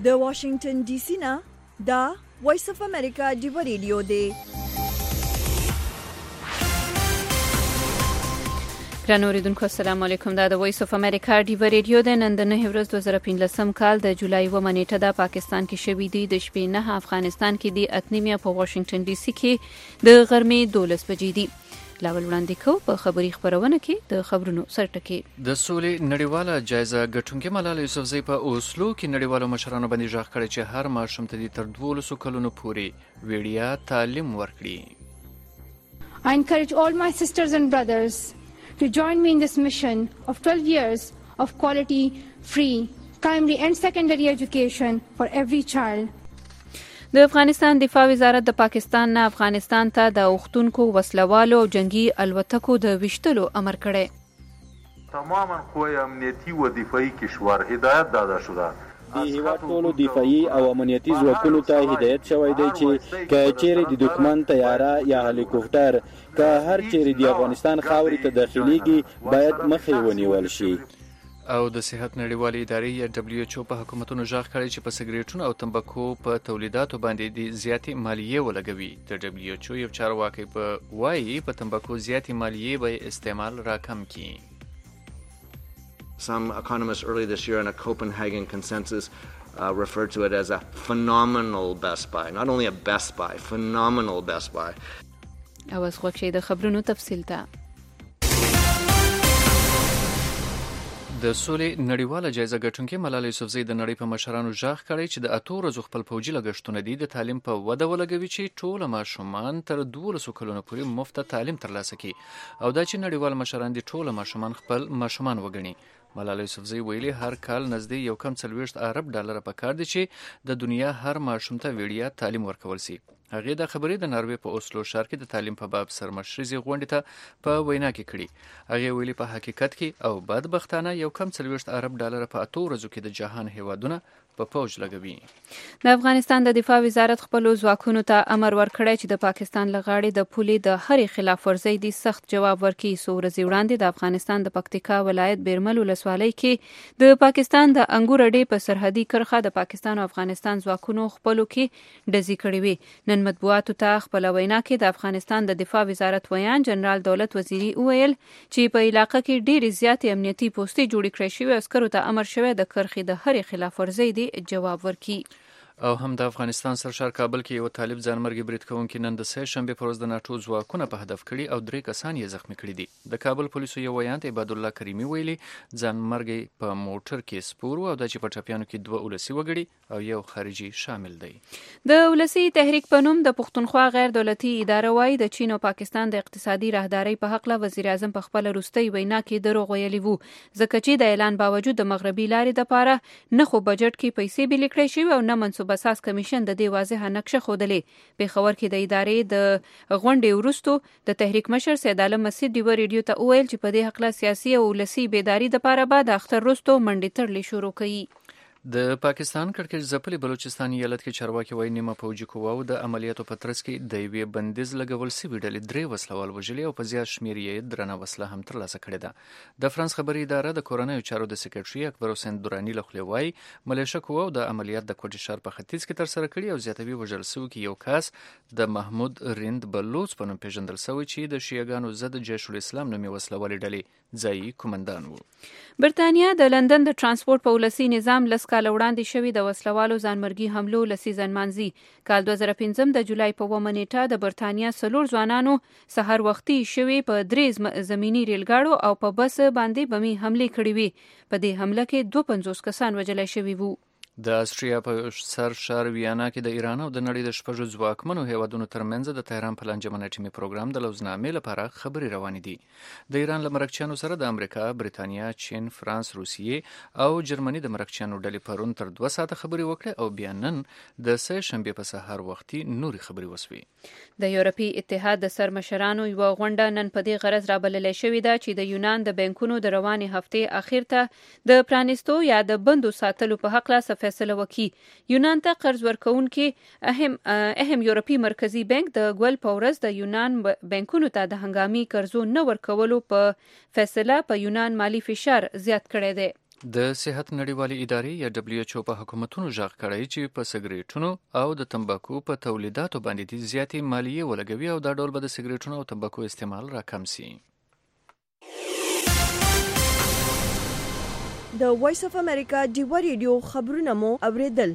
د واشنگټن ډي سي نه دا وایس اف امریکا ډیو ریډیو دی. ګرانو اوریدونکو السلام علیکم. دا د وایس اف امریکا ډیو ریډیو د نن د 9 ورځ 2015 کال د جولای و منېټه د پاکستان کې شوې دي د شپې 9 افغانستان کې دی اتنیمه په واشنگټن ډي سي کې د غرمې 12 بجې دي. لاول وړاندې کو په خبري خبرونه کې د خبرونو سرټکی. د سولې نړیواله جایزه ګټونکې ملاله یوسفزۍ په اوسلو کې نړیوالو مشرانو باندې ژغ کړی چې هر ماشوم ته تر 12 کلونو پورې ویډیا تعلیم ورکړي. I encourage all my sisters and brothers to join me in this mission of 12 years of quality, free, primary and secondary education for every child. د افغانستان دفاع وزارت د پاکستان نه افغانستان ته د اوختونکو وسلوالو او جنگي الوتکو د وشتلو امر کړی. تماما قوای امنیتی و دفاعي کشور هدایت داده شده د هیواد ټولو دفاعي او امنیتي ځواکونو ته هدایت شوی دی چې که چیرې د دښمن طیاره یا هلیکوپټر که هر چیرې د افغانستان خاورې ته داخليږي باید مخې ونیول شي. او د صحت نړیوالې ادارې یا WHO په حکومتونو ژغ کړی چې په سګریټونو او تمباکو په تولیداتو باندې د زیاتې مالیې ولګوي. د WHO یو چارواکي په وایي په تمباکو زیاتې مالیې به استعمال راکم کړي. Some economists early this year in a Copenhagen consensus referred to it as a phenomenal Best Buy. Not only a Best Buy, phenomenal Best Buy. اوس خوښي د خبرونو تفصیل ته. د سولې نړیواله جایزه ګټونکې ملاله یوسفزۍ د نړۍ په مشرانو ژغ کړی چې د 8 ورځو خپل پوجي لګښتونه دي د تعلیم په وده ولګوي چې ټول ماشومان تر 12 کلونو پورې مفت تعلیم ترلاسه کړي او دا چې نړیوال مشران دي ټول ماشومان خپل ماشومان وګڼي. ملاله یوسفزۍ ویلي هر کال نږدې یو کم 40 ارب ډالر پکار دي چې د دنیا هر ماشوم ته ویډیا تعلیم ورکول شي. هغه د خبرې د ناروې په اوسلو ښار کې د تعلیم په باب سرمشرزي غونډې ته په وینا کې کړي. هغه ویلي په حقیقت کې او بدبختانه یو کم 40 ارب ډالر په 8 ورځو کې د جهان هیوادونه په پوج لګوي. د افغانستان د دفاع وزارت خپل ځواکونو ته امر ورکړی چې د پاکستان لغاړې د پولې د هرې خلاف ورزۍ د سخت جواب ورکړي. څو ورځې وړاندې د افغانستان د پکتیکا ولایت بیرمل ولسوالۍ کې د پاکستان د انګور اډې په سرحدي کرښه د پاکستان او افغانستان ځواکونو خپلو کې ډزې کړې وې. نن مطبوعاتو ته خپل وینا کې د افغانستان د دفاع وزارت ویان جنرال دولت وزیری وویل چې په علاقه کې ډېرې زیاتې امنیتي پوستې جوړې کړې شوې. عسکرو ته امر شوی د کرښې د هرې خلاف ورزۍ جواب ورکړي. او هم د افغانستان سرشار کابل کې یو طالب ځانمرګي برید کوونکي نن د سه شنبه پر ورځ د ناټو ځواکونه په هدف کړي او 3 کسان یې زخمی کړي دي. د کابل پولیسو یو ویان عباد الله کریمی ویلي ځانمرګي په موټر کې سپور او د چې په ټاپیانو کې 2 ولسی وګړي او یو خارجي شامل دی. د ولسی تحریک په نوم د پښتونخوا غیر دولتي اداره وایي د چین او پاکستان د اقتصادي راهدارۍ په حق له وزیر اعظم په خپل وروستۍ وینا کې دروغ ویلي وو ځکه چې د اعلان باوجود د مغربي لارې د پاره نه خو بجټ کې پیسې بل کړې شوی او نه منصوبه ساز کمیشن د دې واضحه نقشه خودلې. په خبر کې د ادارې د غونډې وروسته د تحریک مشر سید عالم مسعود ډیو ریډیو ته ویل چې په دې حق له سیاسي او ولسی بیداری د پاره بعد اختر وروسته منډې تړلې شروع کړي. د پاکستان کړکېچ ځپلي بلوچستان ایالت کې چارواکي وایي نیمه پوجي قواو د عملیاتو په ترڅ کې د یوې بندیز لګول سوي ډلې 3 وسلوال وژلي او په زیات شمېر یې درنه وسله هم ترلاسه کړې ده. د فرانس خبري اداره د کورنیو چارو د سکرټري اکبر حسین دوراني له خوا وایي ملیشه قواو د عملیات د کوټ شهر په ختیځ کې ترسره کړي او زیاتوي وژل شوی کې یو کس د محمود رند بلوچ په نوم پیژندل شوی چې د شیعاګانو ضد جیش الاسلام نومي وسلوال ډلې ځایي کمانډان وو. برتانیا د لندن د ترانسپورت په ولسی نظام لس کال وړاندې شوی د وسلوالو ځانمرګي حملو لسی ځنمانځي. کال 2015 د جولای په 1 نیټه د برتانیا 4 ځوانانو سحر وختي شوی په 3 زمینی ریلګاړو او په بس باندې بمي حمله کړې وي. په دې حمله کې 52 کسان وژل شوي وو. د استریا په سر شهر ویانا کې د ایران او د نړۍ د شپږو ځواکمنو هیوادونو ترمنځ د تهران پلان جمع ټیمي پروګرام د لوزنامې لپاره خبري روانې دي. د ایران له مرکچیانو سره د امریکا، بریتانیا، چین، فرانس، روسیې او جرمني د مرکچیانو ډلې پرون تر 2 ساعته خبري وکړې او بیا نن د سه شنبه په سهار وختي نوري خبري وسوي. د یورپی اتحاد د سرمشرانو یو غونډه نن په دې غرض رابللې شوې ده چې د یونان د بانکونو د رواني هفته اخر ته د پرانستو یا د بندو ساتلو په حق لا فیصله وکړي. یونان ته قرض ورکوونکي اهم یورپی مرکزی بانک د ګول پورس د یونان بانکونو ته د هنګامي قرضو نه ورکولو په فیصله په یونان مالی فشار زیات کړی دی. د صحت نړیوالې ادارې یا WHO په حکومتونو ژغ کړی چې په سګریټونو او د تمباکو په تولیداتو باندې د زیاتې مالیې ولګوي او دا ډول به د سګریټونو او تمباکو استعمال راکم سي. د وایس اف امریکا ډیوا ریډیو خبرونه مو اوریدل.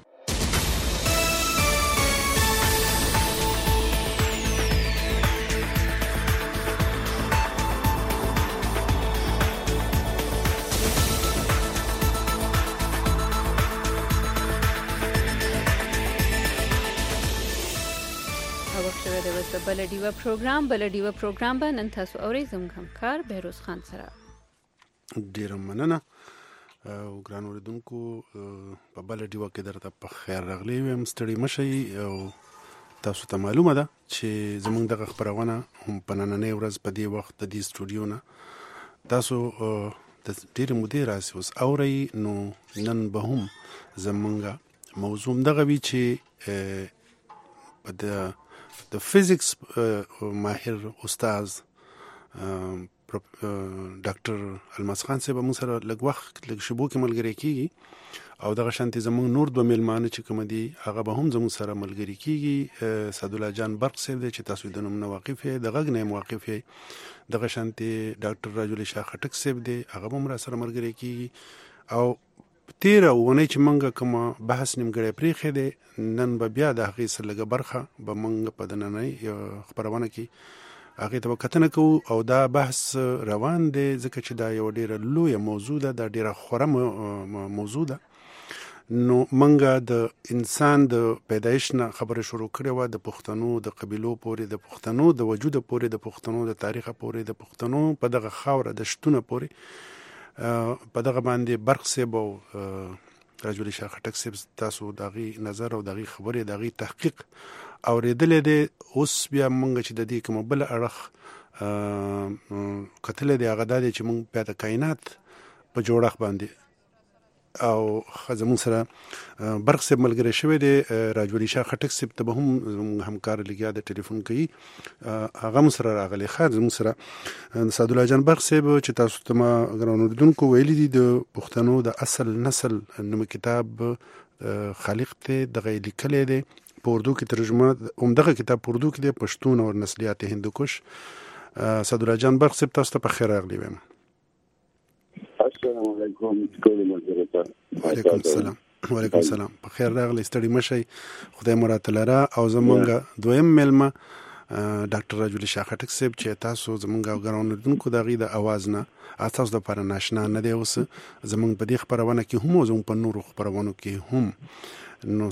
د بلډیو پروګرام به نن تاسو اورئ زموږ همکار بهروز خان سره. ډیره مننه او ګران اوریدونکو په بلډیو کې درته په خیر راغلی یم. ستړي مشئ او تاسو ته معلومه ده چې زموږ دغه خبرونه هم په نننۍ ورځ په دې وخت د دې سټوډیو نه تاسو د ډیره مودې راسي اوس اورئ. نو نن به هم زموږ موضوع دغه وی چې د فزیکس ماهر استاد ډاکټر الماس خان صاحب موږ سره لږ وخت لږ شبو کې ملګری کیږي او دغه شانتي زموږ نور دوه میلمانه چې کوم دي هغه به هم زموږ سره ملګری کیږي. سعد الله جان برق صاحب دی چې تاسو د نوم نه واقف یې د غږ نه واقف یې. دغه شانتي ډاکټر راجل شاه خټک صاحب دی هغه هم را سره ملګری کیږي. او تیر ونه چې منګه کوم بحث نیمګړی پریخې دی نن به بیا د هغې سره لږه برخه به موږ په دننۍ خپرونه کې هغې ته به کتنه کوو او دا بحث روان دی ځکه چې دا یو ډېره لویه موضوع ده، دا ډېره خوره موضوع ده. نو منګه د انسان د پیدایش نه خبره شروع کړې وه، د پښتنو د قبیلو پورې، د پښتنو د وجود پورې، د پښتنو د تاریخ پورې، د پښتنو په دغه خاوره د شتونه پورې په دغه باندې برق صاحب او راجل شاه خټک صاحب تاسو دغه نظر او دغه خبرې دغه تحقیق اوریدلې دي. اوس بیا مونږ چې د دې کوم بل اړخ کتل دي هغه د چې مونږ په د کائنات په جوړښت باندې او زمون سره برق صاحب ملګری شوی دی. راجل شاه خټک صاحب ته به هم همکار لګیا د ټلیفون کوي هغه مون سره راغلی. خاص زمون سره سعد الله جان برق صاحب چې تاسو ته ما ګرانو لیدونکو ویلي دي د پښتنو د اصل نسل نوم کتاب خالق ته دغه لیکلې دی په اردو کې ترجمه دغه کتاب په اردو کې دی پښتون او نسلیات هندوکش. سعد الله جان برق صاحب تاسو ته په خیر راغلی وایم. السلام علیکم. وعلیکم السلام. وعلیکم السلام. په خیر راغلی، ستړي مشئ، خدای مو راته لره. او زمونږ دویم میلمه ډاکټر راجل شاه خټک صاحب چې تاسو زمونږ ګرانو لیدونکو د هغې د اواز نه تاسو دپاره ناشنا نه دی اوس زمونږ په دې خپرونه کې هم او زمونږ په نورو خپرونو کې هم. نو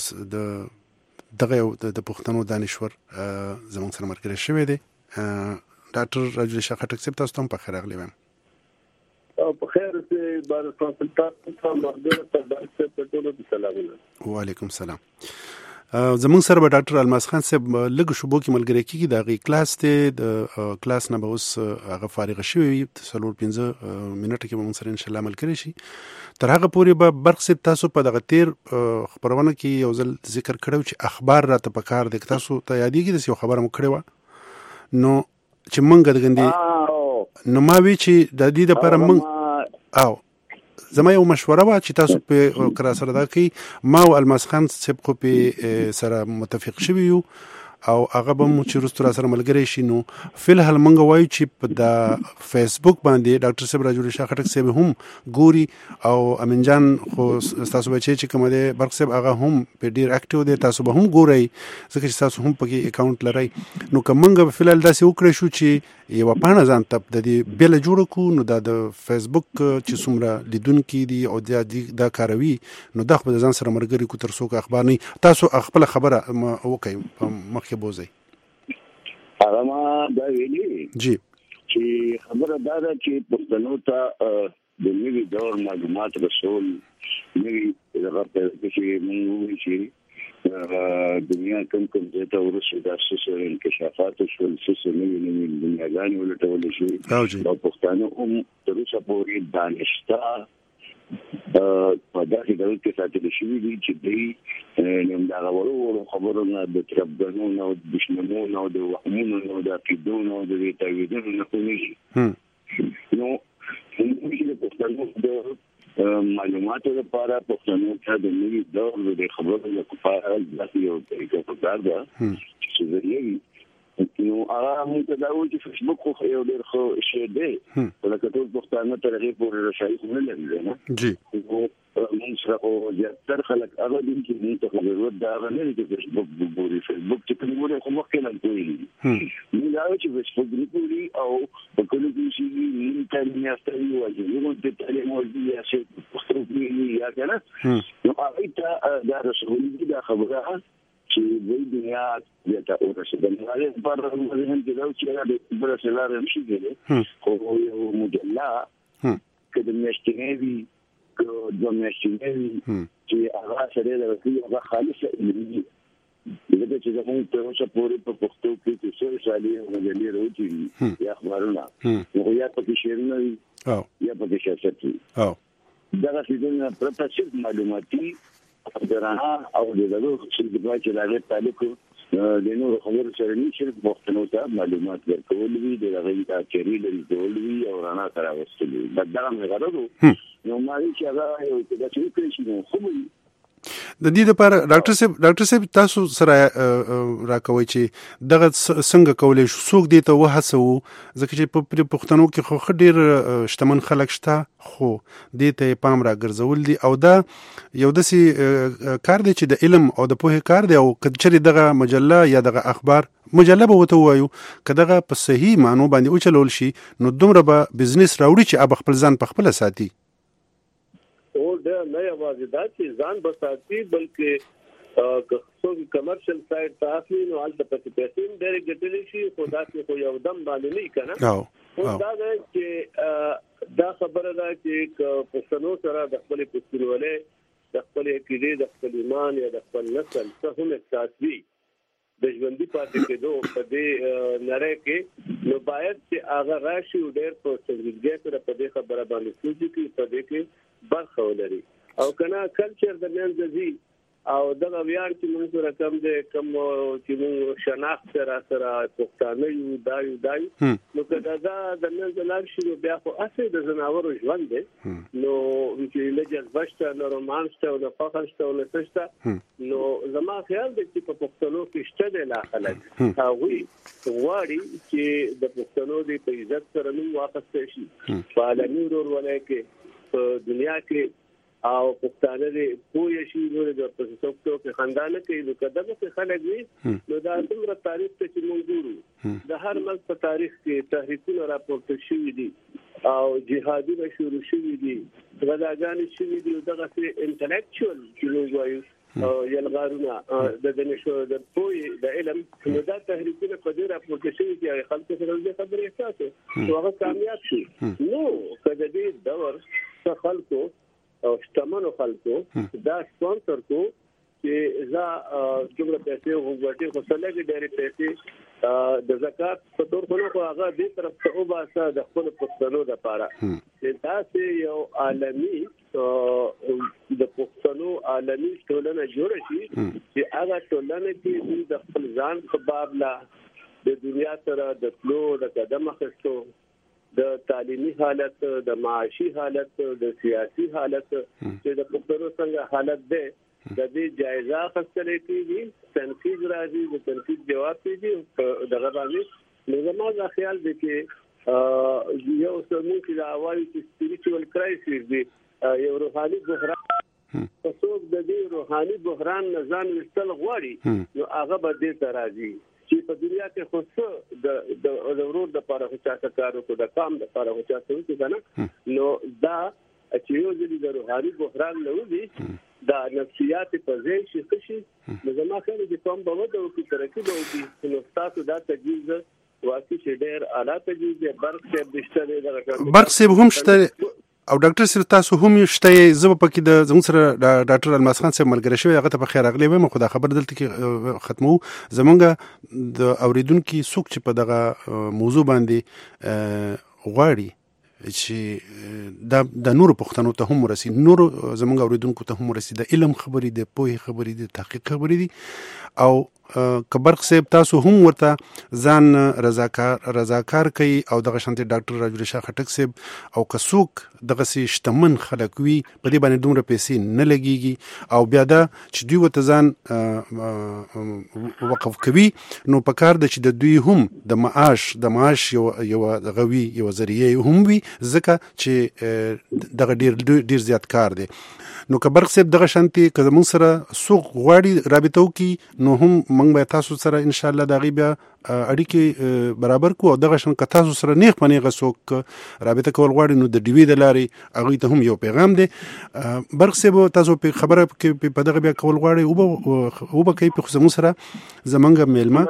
دغه د پښتنو دانشور زمونږ سره ملګری شوی دی. ډاکټر راجل شاه خټک صاحب تاسو ته هم په خیر راغلی وایم. په خیر سي بار کنسلټانټ مرګره ته ډاکټر په ټولو کې سلامونه. وعلیکم السلام. زمونږ سره به ډاکټر الماس خان صاحب لږ شوبو کې ملګری کیږي د هغې کلاس دی د کلاس نه به اوس هغه فارغه شوی وي 4-5 منټه کې به مونږ سره انشاءالله ملګری شي. تر هغه پورې به برق صاحب تاسو په دغه تیر خپرونه کې یو ځل ذکر کړو چې اخبار راته پکار دی. تاسو ته یادېږي داسې یو خبره مو کړې وه نو چې مونږ د ګندې نو ما وی چې د دې لپاره مونږ او زما یو مشوره وه چې تاسو په کرا سره دا کوي ما او الماس خان صاحب خو په سره متفق شوي یو او هغه به مو چې وروسته را سره ملګری شي. نو فلحال مونږ وایو چې په د فیسبوک باندې ډاکټر صاحب راجل شاه خټک صاحب هم ګوري او امین جان خو تاسو بچی چې کوم دی برق صاحب هغه هم په ډیر اکټیو دی، تاسو به هم ګورئ ځکه چې تاسو هم پکې اکاونټ لرئ. نو که مونږ فلحال داسې وکړی شو چې یوه پاڼه ځان ته د دې بیله جوړه کړو نو دا د فیسبوک چې څومره لیدونکي دي او دا کاروي نو دا خو به د ځان سره ملګري کو تر څو که اخبار نه تاسو خپله خبره وکئ مخکې بوځئ. هغه ما دا ویلي جی چې خبره دا ده چې پښتنو ته د نوي دور معلومات رسول نوي دغه چې موږ وایو چې دنیا کوم ځای ته ورسېده د اساسي انکشافات شول څه نوي دنیاګانې ولټول شي او پښتانه هم تر اوسه پورې دانشته په داسې ډول کې ساتل شوي دي چې دوی دغه وړو خبرونه د تربګنونو او د دشمنونو او د وهمونو او د عقیدونو او د تعویضونو نه پوهېږي. نو موږ د پښتنو د معلوماتو لپاره پښتنو ته د نوي دور د خبرو لپاره د یو طریقه په کار ده چې زه نو هغه موږ دا وایو چې فیسبوک خو یو ډېر ښه شی دی لکه ټول پښتانه تر هغې پورې رسایي خو نه لري نه جی موږ سره خو زیاتره خلک هغه دي چې موږ ته خو ضرورت د هغه نه دی چې فیسبوک وګوري فیسبوک چې کوم ګوري خو مخکې نه پوهېږي موږ دا وایو چې فیسبوک نه پوهېږي او په کلو کې چې موږ تعلیم یافته یو وایي موږ د تعلیم وړتیا یا چې پښتو پوهېږي یا که نه نو هغوی ته دا رسولي دا خبره چې وایي دنیا ته ورسېدل هغې لپاره موږ هم چې دا چې د بله څه لاره نه شي کېدی خو یو مجله که د میاشتنۍ وي که دوه میاشتنۍ وي چې هغه سړی د رسولي هغه خالصه علمي ځکه چې زموږ تر اوسه پورې په پښتو کې چې څو سالې مجلې راوتې وي یا اخبارونه نو یا پکې شعرونه وي یا پکې سیاست وي دغه څیزونه پرته صرف معلوماتي درانه او د دغه چې هغې تعلق د نورو خبرو سره نه صرف پښتنو ته معلومات ورکول وي د هغې دا چرې لري کول وي او رڼا ته راوستل وي بس دغه مې غرض و نو ما وایي چې هغه یو څه داسې وکړی شي نو ښه وي د دې لپاره ډاکټر صاحب تاسو سره راکوي چې دغه څنګه کولای شو څوک دې ته وهڅوو ځکه چې په پښتنو کې خو ډېر شتمن خلک شته خو دې ته پام راګرځول دي او دا یو داسې کار دی چې د علم او د پوهې کار دی او که چېرې دغه مجله یا دغه اخبار مجله به ورته ووایو که دغه په صحیح معنو باندې وچلول شي نو دومره به بزنس راوړي چې اب خپل ځان په خپله ساتي او دا نه یوازې دا چې ځان به ساتي بلکې که څوک کمرشل سایډ ته اخلي نو هلته پسې پیسې هم ډېرې ګټلی شي خو داسې خو یو دم باندې نه وي که نه اوس دا ده چې دا خبره ده چې که پښتنو سره د خپلې پښتونولۍ د خپلې عقیدې د خپل ایمان یا د خپل نسل څه هم احساس وي د ژوندي پاتې کېدو په دې نړۍ کې نو باید چې هغه راشي او ډېر په سنجیدګۍ سره په دې خبره باندې سوچ وکړي په دې کې برخه ولري او که نه کلچر د منځه ځي او دغه ویاړ چې موږ سره کم دی کم چې موږ شناخت را سره پښتانه یو دا یو نو که دا د منځه لاړ شي نو بیا خو هسې د ځناورو ژوند دی نو چې نه جذبه شته نه رومان شته او نه فخر شته او نه څه شته نو زما خیال دی چې په پښتنو کې شته دی لا خلک هغوی غواړي چې د پښتنو د په عزت سره نوم واخیستی شي په عالمي ورورولۍ کې په دنیا کې او پښتانه دې پوه شي نو د پښتو کې خندانه کوي نو که دغه خلک وي نو دا څومره تاریخ ته چې موږ ګورو د هر ملک په تاریخ کې تحریکونه راپورته شوي دي او جهادونه شروع شوي دي غداګانې شوي دي دغسې انټلیکچوال چې موږ وایو یلغارونه د نشو د پوهې د علم نو دا تحریکونه په دې راپورته شوي چې هغې خلکو سره دې خبرې احساس نو هغه کامیاب شي نو که د دې دور څه خلکو او شتمنو خلکو دا سپانسر کو چې زه دومره پیسې وګټې خو څه لږې ډېرې پیسې د زکات په تور خو نه خو هغه دې طرف ته وباسه د خپلو پښتنو دپاره چې داسې یو عالمي د پښتنو عالمي ټولنه جوړه شي چې هغه ټولنه کې دوی د خپل ځان په بابله د دنیا سره د تلو د قدم اخیستو د تعلیمي حالت د معاشي حالت د سیاسي حالت چې د پښتنو څنګه حالت دی د دې جایزه اخیستل کېږي تنفیذ راځي د تنفیذ جواب کېږي دغه باندې نو زما دا خیال دی چې یو څومره چې دا وایي چې سپیریچوال کرایسیس دی یو روحاني بحران څوک د دې روحاني بحران نه ځان وستل غواړي نو هغه به دې ته راځي چې په دنیا کې خو څه د ورور د لپاره خو چاته کار وکړو د کام د لپاره خو چاته وکړو که نه نو دا چې یو ځلې د روحاني بحران نه وځي دا نفسیات په ځای شي ښه شي نو زما خیال دی چې قوم به وده وکړي ترقي به وکړي نو ستاسو دا تجویز واقعي چې ډېر اعلی تجویز دی برق صاحب دې شته دی برق صاحب هم شته او ډاکټر صاحب تاسو هم شته زه به پکې د زموږ سره ډاکټر الماس خان صاحب ملګری شوی هغه ته په خیر راغلی وایم خو دا خبر دلته کې ختمو زمونږ د اوریدونکي څوک چې په دغه موضوع باندې غواړي چې د نورو پښتنو ته هم ورسي نورو زمونږ اوریدونکو ته هم ورسي د علم خبرې د پوهې خبرې د تحقیق خبرې دي او کبرق صاحب تاسو هم ورته ځان رضاکار کوي او دغه شانتي ډاکټر راجل شاه خټک صاحب او کڅوک دغه سي شتمن خلک وي په دې باندې دومره پیسې نه لګيږي او بیا دا چې دوی ورته ځان وقف کوي نو په کار د چې د دوی هم د معاش یو غوي یو ذریعہ هم وي ځکه چې دغه ډیر زیات کار دی نو کبرق صاحب دغه شانتي که زموږ سره سوق غواړي رابطه وکي نو هم موږ به تاسو سره ان شاء الله دغه بیا اړیکې برابر کو او دغه شان که تاسو سره نیغ پنیغه سوق رابطه کول غواړي نو د ډیوی د لارې هغه ته هم یو پیغام دی برق صاحب تاسو په خبره کې په دغه بیا کول غواړي او به کوي په زموږ سره زمونږ میلمه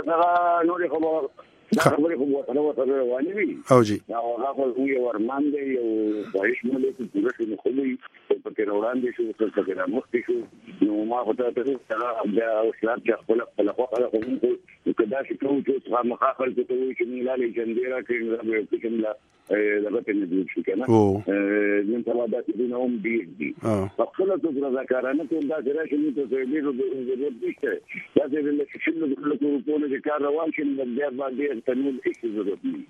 خبرې خو وطن روانې وي او جی دا هغه خو یو ورمان دی یو خواهش مې لري چې پوره شي خو به په کې وړاندې شو څه څه مخکې شو نو ما خو ته دا او شرط چې خپل خو کدا چې کوم چې هغه مخاطر ته وي چې نه لالي جنديرا کې نه به کوم لا دغه ته نه دی شو کنه نن سبا دا چې نو هم دی خپل څه رضاکارانه ته دا چې نو ته دې ضرورت نشته دا چې له شل له کوونه چې کار روان شي د بیا باندې تنول هیڅ ضرورت نه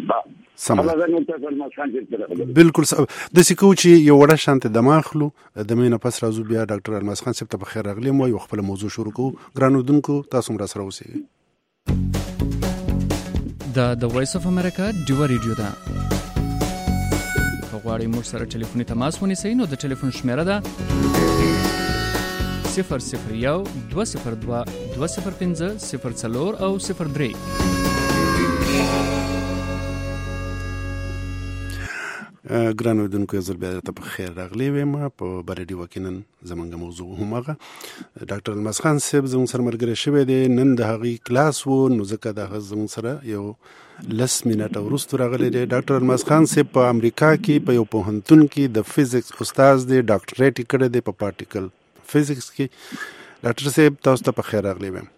بالکل د سکو چې یو وړه شانت دماغلو د مینه پس راځو بیا ډاکټر الماس خان صاحب ته په خیر راغلی مو یو خپل موضوع شروع کو ګرانو دونکو تاسو مرا سره اوسئ د وایس اف امریکا ډیو ریډیو دا غواړئ موږ سره ټلیفوني تماس ونیسئ نو د ټلیفون شمیره ده 001 202 205 04 او 03 ګرانو دونکو زل بیا ته په خیر راغلی ویم په بریډي وکینن زمونږ موضوع همغه ډاکټر الماس خان صاحب زموږ سره مرګره شوی دی نن د هغې کلاس وو نو ځکه د هغه زموږ سره یو 10 منټه وروسته راغلی دی ډاکټر الماس خان صاحب په امریکا کې په یو پوهنتون کې د فزیکس استاد دی ډاکټریټ یې کړی دی په پارټیکل فزیکس کې ډاکټر صاحب تاسو ته په خیر راغلی ویم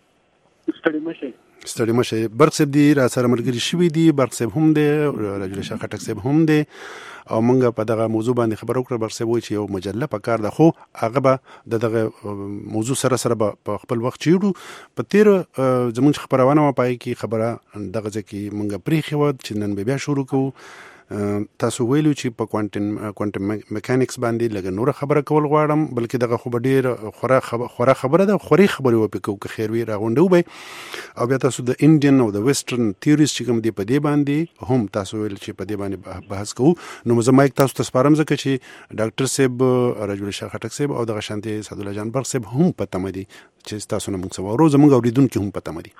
ستړي مشه برق صاحب دی را سره مرګري شوی دی برق صاحب هم دی راجل شاه خټک صاحب هم دی او موږ په دغه موضوع باندې خبرو کړو برق صاحب وایي چې یو مجله په کار ده خو هغه به دغه موضوع سره په خپل وخت چیړو په تیر زمونږ خبرونه ما پای کې خبره دغه ځکه موږ پریخي و چې نن بیا شروع کوو تاسو ویلو چې په کوانټم میکانکس باندې لږ نور خبره کول غواړم بلکې دغه خو ډیر خورا خبره ده خوري خبره و پکو که خیر وی راغونډو به او بیا تاسو د انډین او د ویسټرن تھیوریز چې کوم دی په دې باندې هم تاسو ویل چې په دې باندې بحث کوو نو زه مایک تاسو ته سپارم ځکه چې ډاکټر صاحب راجل شاه خټک صاحب او دغه شانتي سعد الله جان برق صاحب هم پته مدي چې تاسو نه موږ سوارو زموږ اوریدونکو هم پته مدي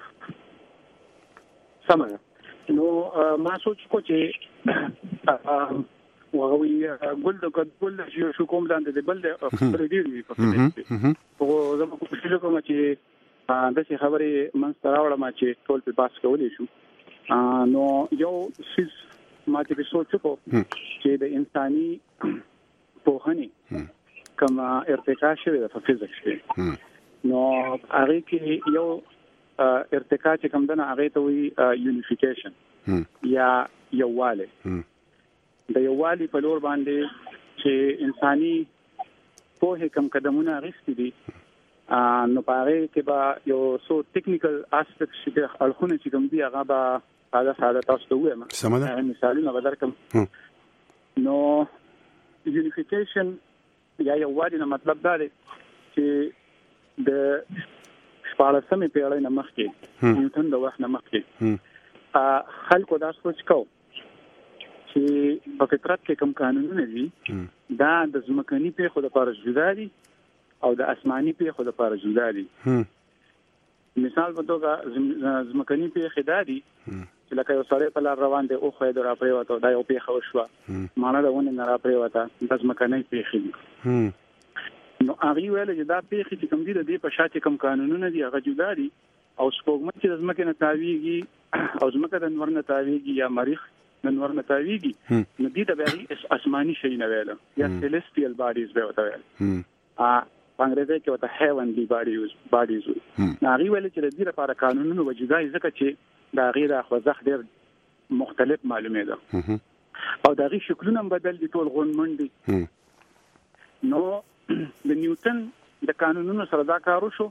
سمه نو ما سوچ کو چې وغوي ګل شو کوم لاندې د بل پر دې دی په زموږ په څیر کوم چې د څه خبرې من سره وړم چې ټول په باس کولې شو نو یو سیس ما ته سوچ کو چې د انساني پوهنې کما ارتقا شوی د فزیکس کې نو هغه کې یو ارتقا چې کوم دنه هغه ته وی یونیفیکیشن یا یوواله د یووالي په لور باندې چې انساني په کوم قدمونه اخیستي دي نو پاره کې با یو سو ټیکنیکل اسپیکټ چې الخونه چې کوم دی هغه با ساده تاسو ته وایم مثالونه بدرکم نو یونیفیکیشن یا یووالي نه مطلب دا دی چې د شپږمې پیړۍ نه مخکې نیوټن د وخت نه مخکې خلکو دا سوچ کو چې په فطرت کې کوم قانونونه دي دا د ځمکني پیښو لپاره جدا دي او د آسماني پیښو لپاره جدا دي مثال په توګه ځمکني پیښې دا دي چې لکه یو سړی په لار روان دی او خو یې را پریوته دا یو پیښه وشوه معنی دا ونه نه را پریوته د ځمکني پیښې دي نو هغه ویل چې دا پیښې چې کوم دي د دې په شاته کوم قانونونه دي هغه جدا دي او سپوږمۍ چې د ځمکې نه تاویږي او ځمکه د نور نه تاویږي یا مریخ د نور نه تاویږي نو دې د بیا آسماني شي نه ویل یا سیلستیل باډیز به وته ویل انګریزي کې وته هیونلی باډیز هغه ویل چې د دې لپاره قانونونه وجدای ځکه چې دا غیر خوځخ ډېر مختلف معلومه ده او دا غي شکلونه بدل دي ټول غونمندي نو د نیوټن د قانونونو سره دا کار وشو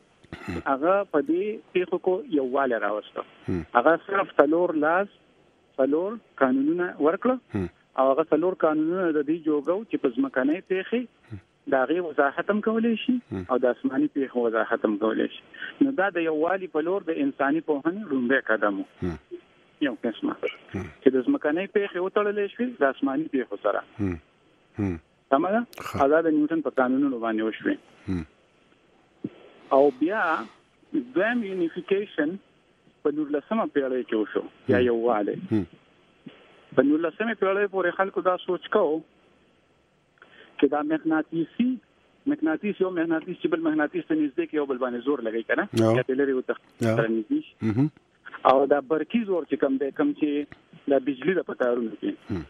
هغه په دې پیښو کو یو واله راوسته هغه صرف څلور قانونونه ورکړه او هغه څلور قانونونه د دې جوړو چې په ځمکنۍ پیښې دا غي وضاحت هم کولای شي او د آسماني پیښو وضاحت هم کولای شي نو دا د یو والی په لور د انساني پوهنې لومړی قدم یو قسمه چې د ځمکنۍ پیښې وتړلې شي د آسماني پیښو سره تمام دا د نیوټن په قانونونو باندې وشوي او بیا دویم یونیفیکیشن په 19مه پیړۍ کې وشو یا یو واله په 19مه پیړۍ پورې خلکو دا سوچ کوو چې دا مغناطیس یو مغناطیس چې بل مغناطیس ته نږدې کې یو بل باندې زور لګي کنه یا تلری وته ترنځي او دا برقي زور چې کم چې د بجلی د پټارونو کې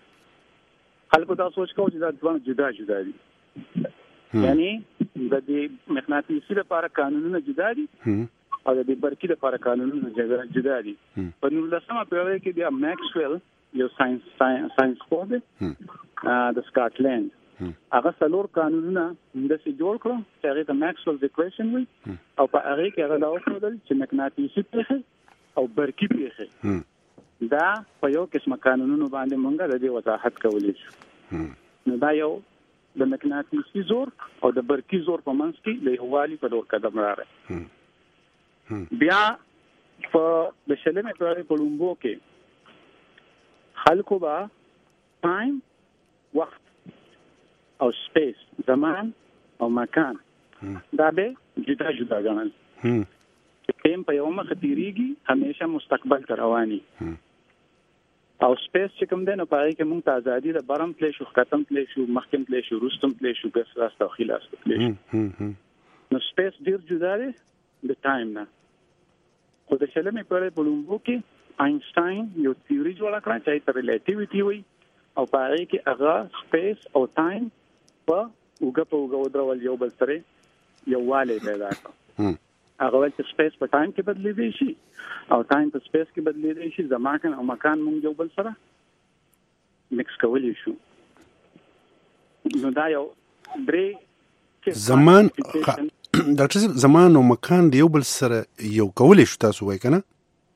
خلکو دا سوچ کوو چې دا دوه جدا دي یعنی د دې مغناطیسي لپاره قانونونه جدا دي او د دې برقي لپاره قانونونه جدا دي په 19مه پیړۍ کې بیا ماکسویل یو ساينس پوه دی د سکاټلند هغه څلور قانونونه د څه جوړ کړو چې هغه د ماکسویل ایکویشن وي او په هغه کې هغه راوړل چې مغناطیسي پیښه او برقي پیښه دا په یو قسم قانونونو باندې مونږ د دې وضاحت کولای شو نو دا یو د مغناطیسي زور او د برقي زور په منځ کې د یووالي په لور قدم راغی بیا په د شلمې پیړۍ په لومبو کې خلکو با ټایم وخت او سپیس زمان او مکان دا به جدا ګڼل ټیم په یو مخ تیریږي همیشه مستقبل ته رواني او سپیس چې کوم دی نو په هغې کې مونږ ته ازادي د برم تلی شو ښکتم تلی شو مخکم تلی شو وروستم تلی شو ګس راسته او ښي لاسته تلی شو نو سپیس ډېر جدا دی د ټایم نه خو د شلمې پیړۍ په لومبو کې آینسټاین یو تیوري جوړه کړه چې ته ریلیټیویټي وایي او په هغې کې هغه سپیس او ټایم په اوږه ودرول یو بل سره یووالی پیدا کړه هغه ول چې سپیس په ټایم کې بدلېدی شي او ټایم په سپیس کې بدلېدی شي زمان او مکان مونږ یو بل سره مکس کولی شو نو دا یو درې زمان ډاکټر صاحب زمان او مکان د یو بل سره یو کولی شو تاسو وایي کنه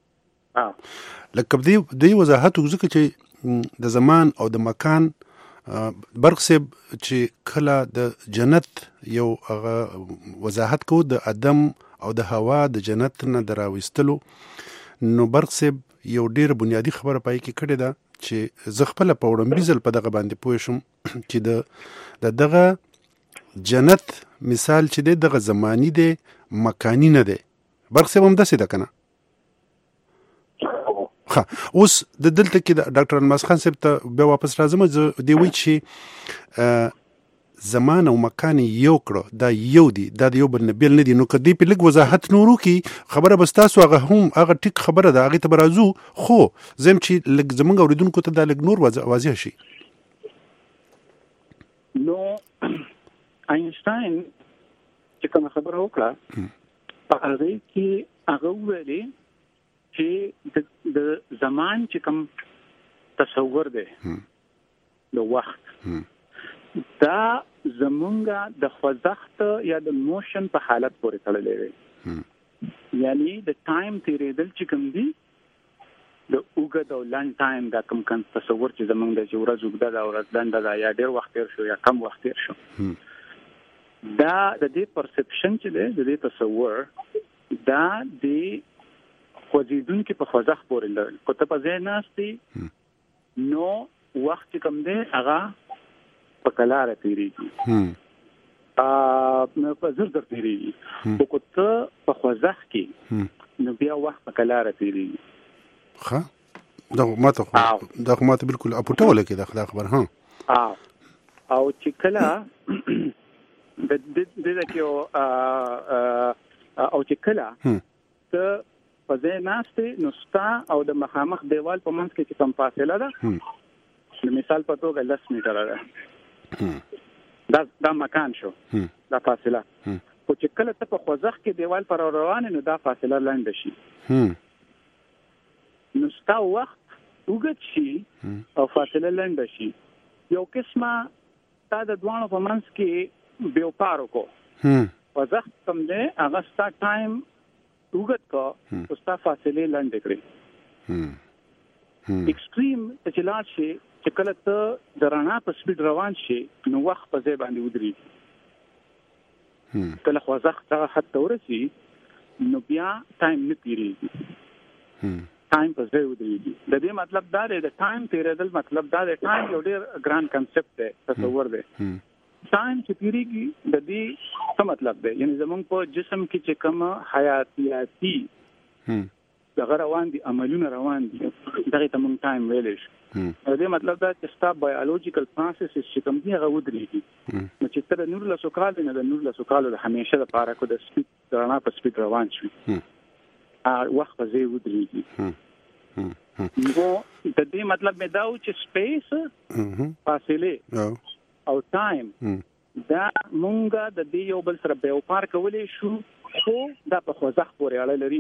لکه دې وضاحت وکړو چې د زمان او د مکان برق صاحب چې کله د جنت یو وضاحت کو د ادم او د هوا د جنت نه دراوستلو نو برق صاحب یو ډیر بنیادی خبره پای کې کړې ده چې زه خپل په وړاندې ځل په دغه باندې پوه شم چې دغه جنت مثال چې دغه زمانی دی مکانی نه دی برق صاحب هم داسې ده کنه اوس د دلته کې د ډاکټر الماس خان صاحب ته بیا واپس راځم دی وی چې زمان او مکان یو کړو دا یو دی دا یو بل نه بیل نه دی نو کدی په لګ وضاحت نورو کې خبره بس تاسو هغه ټیک خبره ده هغه ته برازو خو زم چې لګ زمونږ اوریدونکو ته دا لګ نور واضح شي نو آینسټاین چې کوم خبره وکړه په هغه کې هغه ویلي چې د زمان چې کوم تصور دی د وخت دا زمونږه د خوځښت یا د موشن په حالت پورې تړلی دی یعنی د ټایم تیریدل چې کوم دی د اوږد او لنډ ټایم دا کوم تصور چې زمونږ د ورځ اوږده ده او ورځ لنډه ده یا ډېر وخت تیر شو یا کم وخت تیر شو دا د دې پرسپشن چې دی د دې تصور دا د خوځیدونکي په خوځښت پورې لري کو ته په ځای ناستې نو وخت چې کوم دی هغه په کلاره تیریږي په زر تیریږي خو کو ته په خوځښت کې نو بیا وخت په کلاره تیریږي ښه دا ماته بالکل اپوټوله کې دا خبر ها او چې کله د کې او چې کله ته په ځای ناستې نو ستا او د مخامخ دیوال په منځ کې چې کوم فاصله ده د مثال په توګه 10 میټره ده دا مکان شو دا فاصله خو چې کله ته په خوځښت کې دیوال پر روانې نو دا فاصله لنډه شي نو ستا وخت اوږد شي او فاصله لنډه شي یو قسمه تا د دوانو په منځ کې بیوپار وکړو خوځښت کم دی هغه ستا ټایم وګت کا او ستا فاصله لاندې کړی ایکستریم چې لاړ شي چې کله ته د رڼا په سپیډ روان شي نو وخت په ځای باندې ودرېږي کله خوځښت هغه حد ته ورسي نو بیا ټایم نه تیریږي ټایم په ځای ودرېږي د دې مطلب دا دی د ټایم تیریدل مطلب دا دی ټایم یو ډېر ګران کنسپټ دی تصور دی ټایم چې تیریږي د دې څه مطلب دی یعنی زمونږ په جسم کې چې کوم حیاتیاتي دغه روان دي عملونه روان دي دغه ته مونږ ټایم ویل شي د دې مطلب دا چې ستا بایولوژیکل پروسس چې کوم دی هغه ودرېږي نو چې تر 19 کال نه د 19 کال د همیشه لپاره کو د سپیډ رڼا په سپیډ روان شي وخت په ځای ودرېږي نو د دې مطلب مې دا و چې سپیس فاصله او ټایم دا مونږه د دې یو بل سره به وپار کولې شو خو دا په خوځښت پورې اړه لري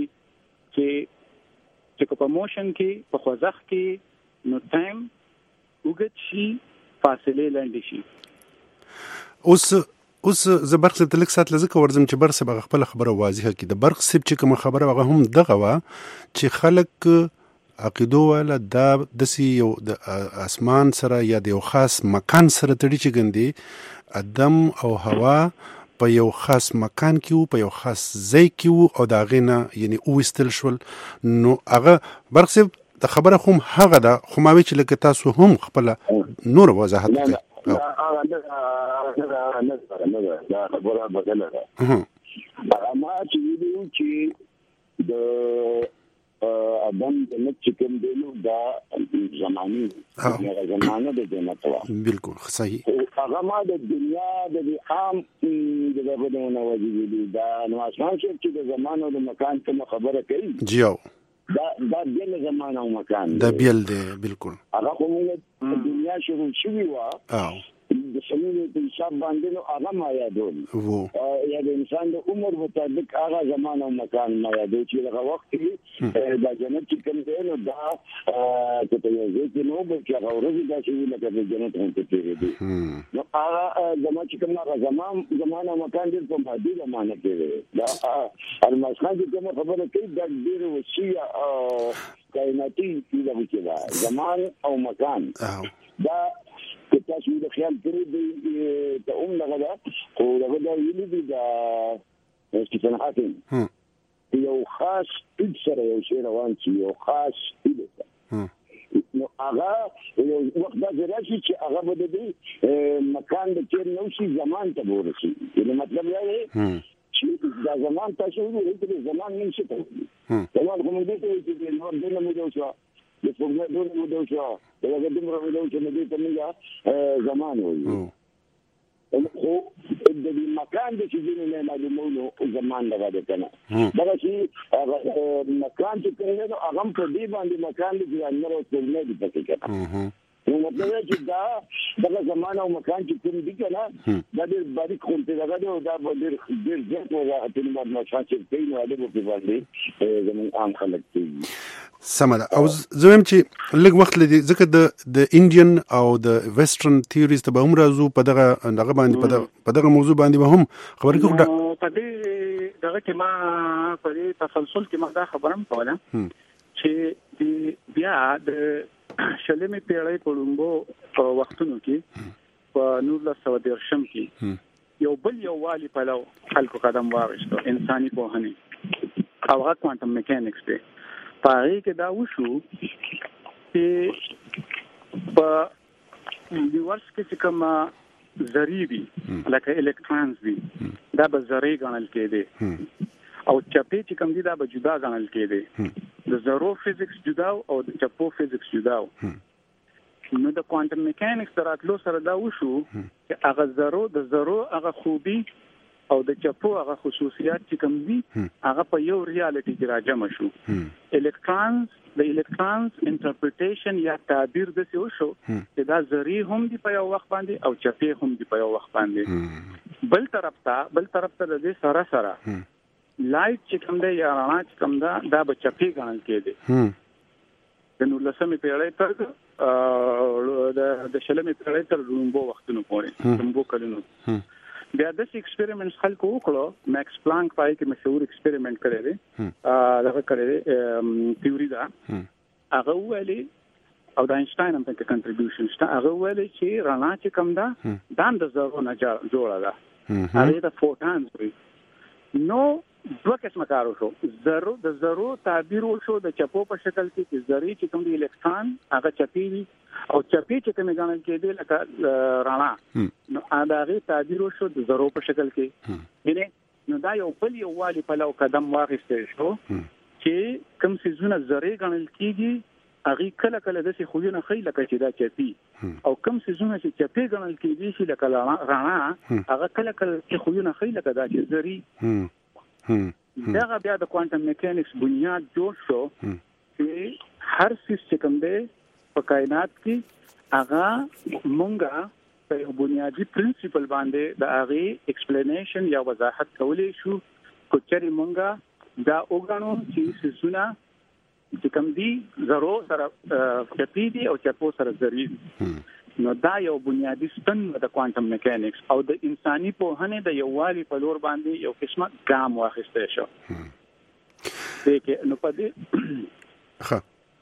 چې په موشن کې په خوځښت کې نو ټایم وګت شي فاصله لاندې شي اوس زه برق ته لږ سات لزه ورزم چې برق به خپل خبره واضحه کړي د برق سیب چې کوم خبره هغه هم دغه وا چې خلک عقیدو ولا دا دسی یو د اسمان سره یا د یو خاص مکان سره تړي چې ګندي ادم او هوا په یو خاص مکان کې په یو خاص ځای کې او دا غینه یعنی او استل شول نو هغه برق سیب د خبره هم هغه دا خو ما وی چې لکه تاسو هم خپل نور وضاحت کړئ دا خبره بدله ده ما چې ویلو چې د ادم د نچکم دینو دا زماني زمانه د جنت وا بالکل صحیح هغه ما د دنیا د عام د غوډونه وځي دا نو اسمان چې د زمانه او د مکان ته خبره کوي جیو دا بیل زمانه او مکان دا بیل دی بالکل هغه کومه دنیا شروع شوی وا د سمینه په حساب باندې نو هغه ما یادول یا د انسان د عمر مطابق هغه زمانه او مکان ما یادول چې هغه وخت کې د جنت کې کوم دی نو دا چې په یوه ځای کې نو به چې هغه ورځ دا چې لکه د جنت هم ته تیریږي نو هغه زمانه چې کوم هغه زمانه او مکان دې په مادي زمانه کې دا المسخان چې کوم خبره کوي دا ډېر وسیع کائناتي دغه کې دا زمان او مکان دا که تاسو د خیال کړی دی ته دغه دا خو دغه دا ویلي دي دا استفان حاتم یو خاص سپیډ سره یو شی روان شي یو خاص سپیډ سره نو هغه یو وخت دا راشي چې هغه به د مکان د چیر نو شي زمان ته ورسي نو مطلب دا دی چې دا زمان تاسو ویلي چې زمان نشي ته زمان کوم دې ته چې نور دنه مو دوه د څنګه دونه مو دوه دا د دمر مو دوه چې دې ته موږ زمان وایو خو د دې مکان د چې دې نه معلومونو زمان دغه کنه دا چې مکان چې کوي نو هغه په دې باندې مکان دې نه راځي نه دي پکې کنه نو مطلب چې دا زمان او مکان چې کوم دي کنه دا ډېر باریک خونته دا ډېر ځکه وضاحت نه مرنه چې کوي نو د په باندې زمون عام خلک کوي سمه او زویم چې لږ وخت لدی ځکه د انډین او د ویسټرن تھیوریز ته به هم راځو په دغه باندې په دغه موضوع باندې به هم خبرې کوو په دې دغه کې ما په دې تسلسل کې ما دا خبرم کوله چې بیا د شلمې پیړۍ په لومبو وختونو کې په 1913 کې یو والی په لو خلکو قدم واغشتو انساني پوهنې او هغه کوانټم میکانکس دی پاره کې دا وشو چې په یونیورس کې کوم ذری دي لکه الکترونز دي دا به ذری ګڼل کېدي او چپې چې کوم دي دا به جدا ګڼل کېدي د ذرو فزیکس جدا او د چپو فزیکس جدا نو د کوانټم میکانکس دراتلو سره دا وشو چې هغه ذرو هغه خوبي او د چپو هغه خصوصیات چې کوم دي هغه په یو ریالټي کې راجمع شو الکترونز انټرپریټیشن یا تعبیر د څه وشو چې دا ذری هم دی په یو وخت باندې او چپې هم دی په یو وخت باندې بل طرف ته د دې سره لایټ چې کوم دی یا رڼا چې کوم دا به چپې ګڼل کېږي د 19مې پیړۍ تر د شلمې پیړۍ تر لومبو وختونو پورې لومبو کلونو بیا د ایکسپریمنټس خلکو وکړو ماکس پلانک پای کې مشهور ایکسپریمنټ کړی دی دا کړی دی تیوري دا هغه ویلي او د اینشټاین هم پکې کنټریبیوشن شته هغه ویلي چې رڼا چې کوم ده د ذرو نه جوړه ده هغه د فوټونز وي نو دوه قسمه کار وشو د ذرو تعبیر وشو د چپو په شکل کې چې ذرې چې کوم دی الکترون هغه چپی وي او چپی چې کوم ګڼل کېدل لکه رڼا نو هغه تعبیر وشو د ذرو په شکل کې یعنی نو دا یو بل یو والی په لو قدم واخیستل شو چې کوم سيزونه ذرې ګڼل کېږي هغه کله کله د څه خوونه خې لکه چې دا چپی او کوم سيزونه چې چپی ګڼل کېږي چې لکه رڼا هغه کله کله چې خوونه خې لکه دا چې ذرې دا بیا د کوانټم میکانکس بنیاد جوړ شو چې هر څه چې کوم دی په کائنات کې هغه مونږه په یو بنیادی پرنسپل باندې د هغه ایکسپلینیشن یا وضاحت کولای شو کوچري مونږه دا وګڼو چې سيزونه چې کوم دي ذرو سره چپی دي او چپو سره ذرې نو دا یو بنیادی ستن د کوانټم میکانکس او د انساني پوهنې د یووالي په لور باندې یو قسمه ګام واخیسته شو دغه نو په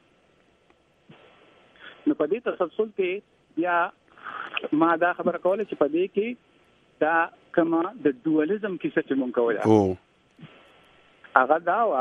دې تسلسل کې یا ما دا خبره کوله چې په دې کې دا کما د ډوالزم کیسه چې مونږ کوله هغه دا وا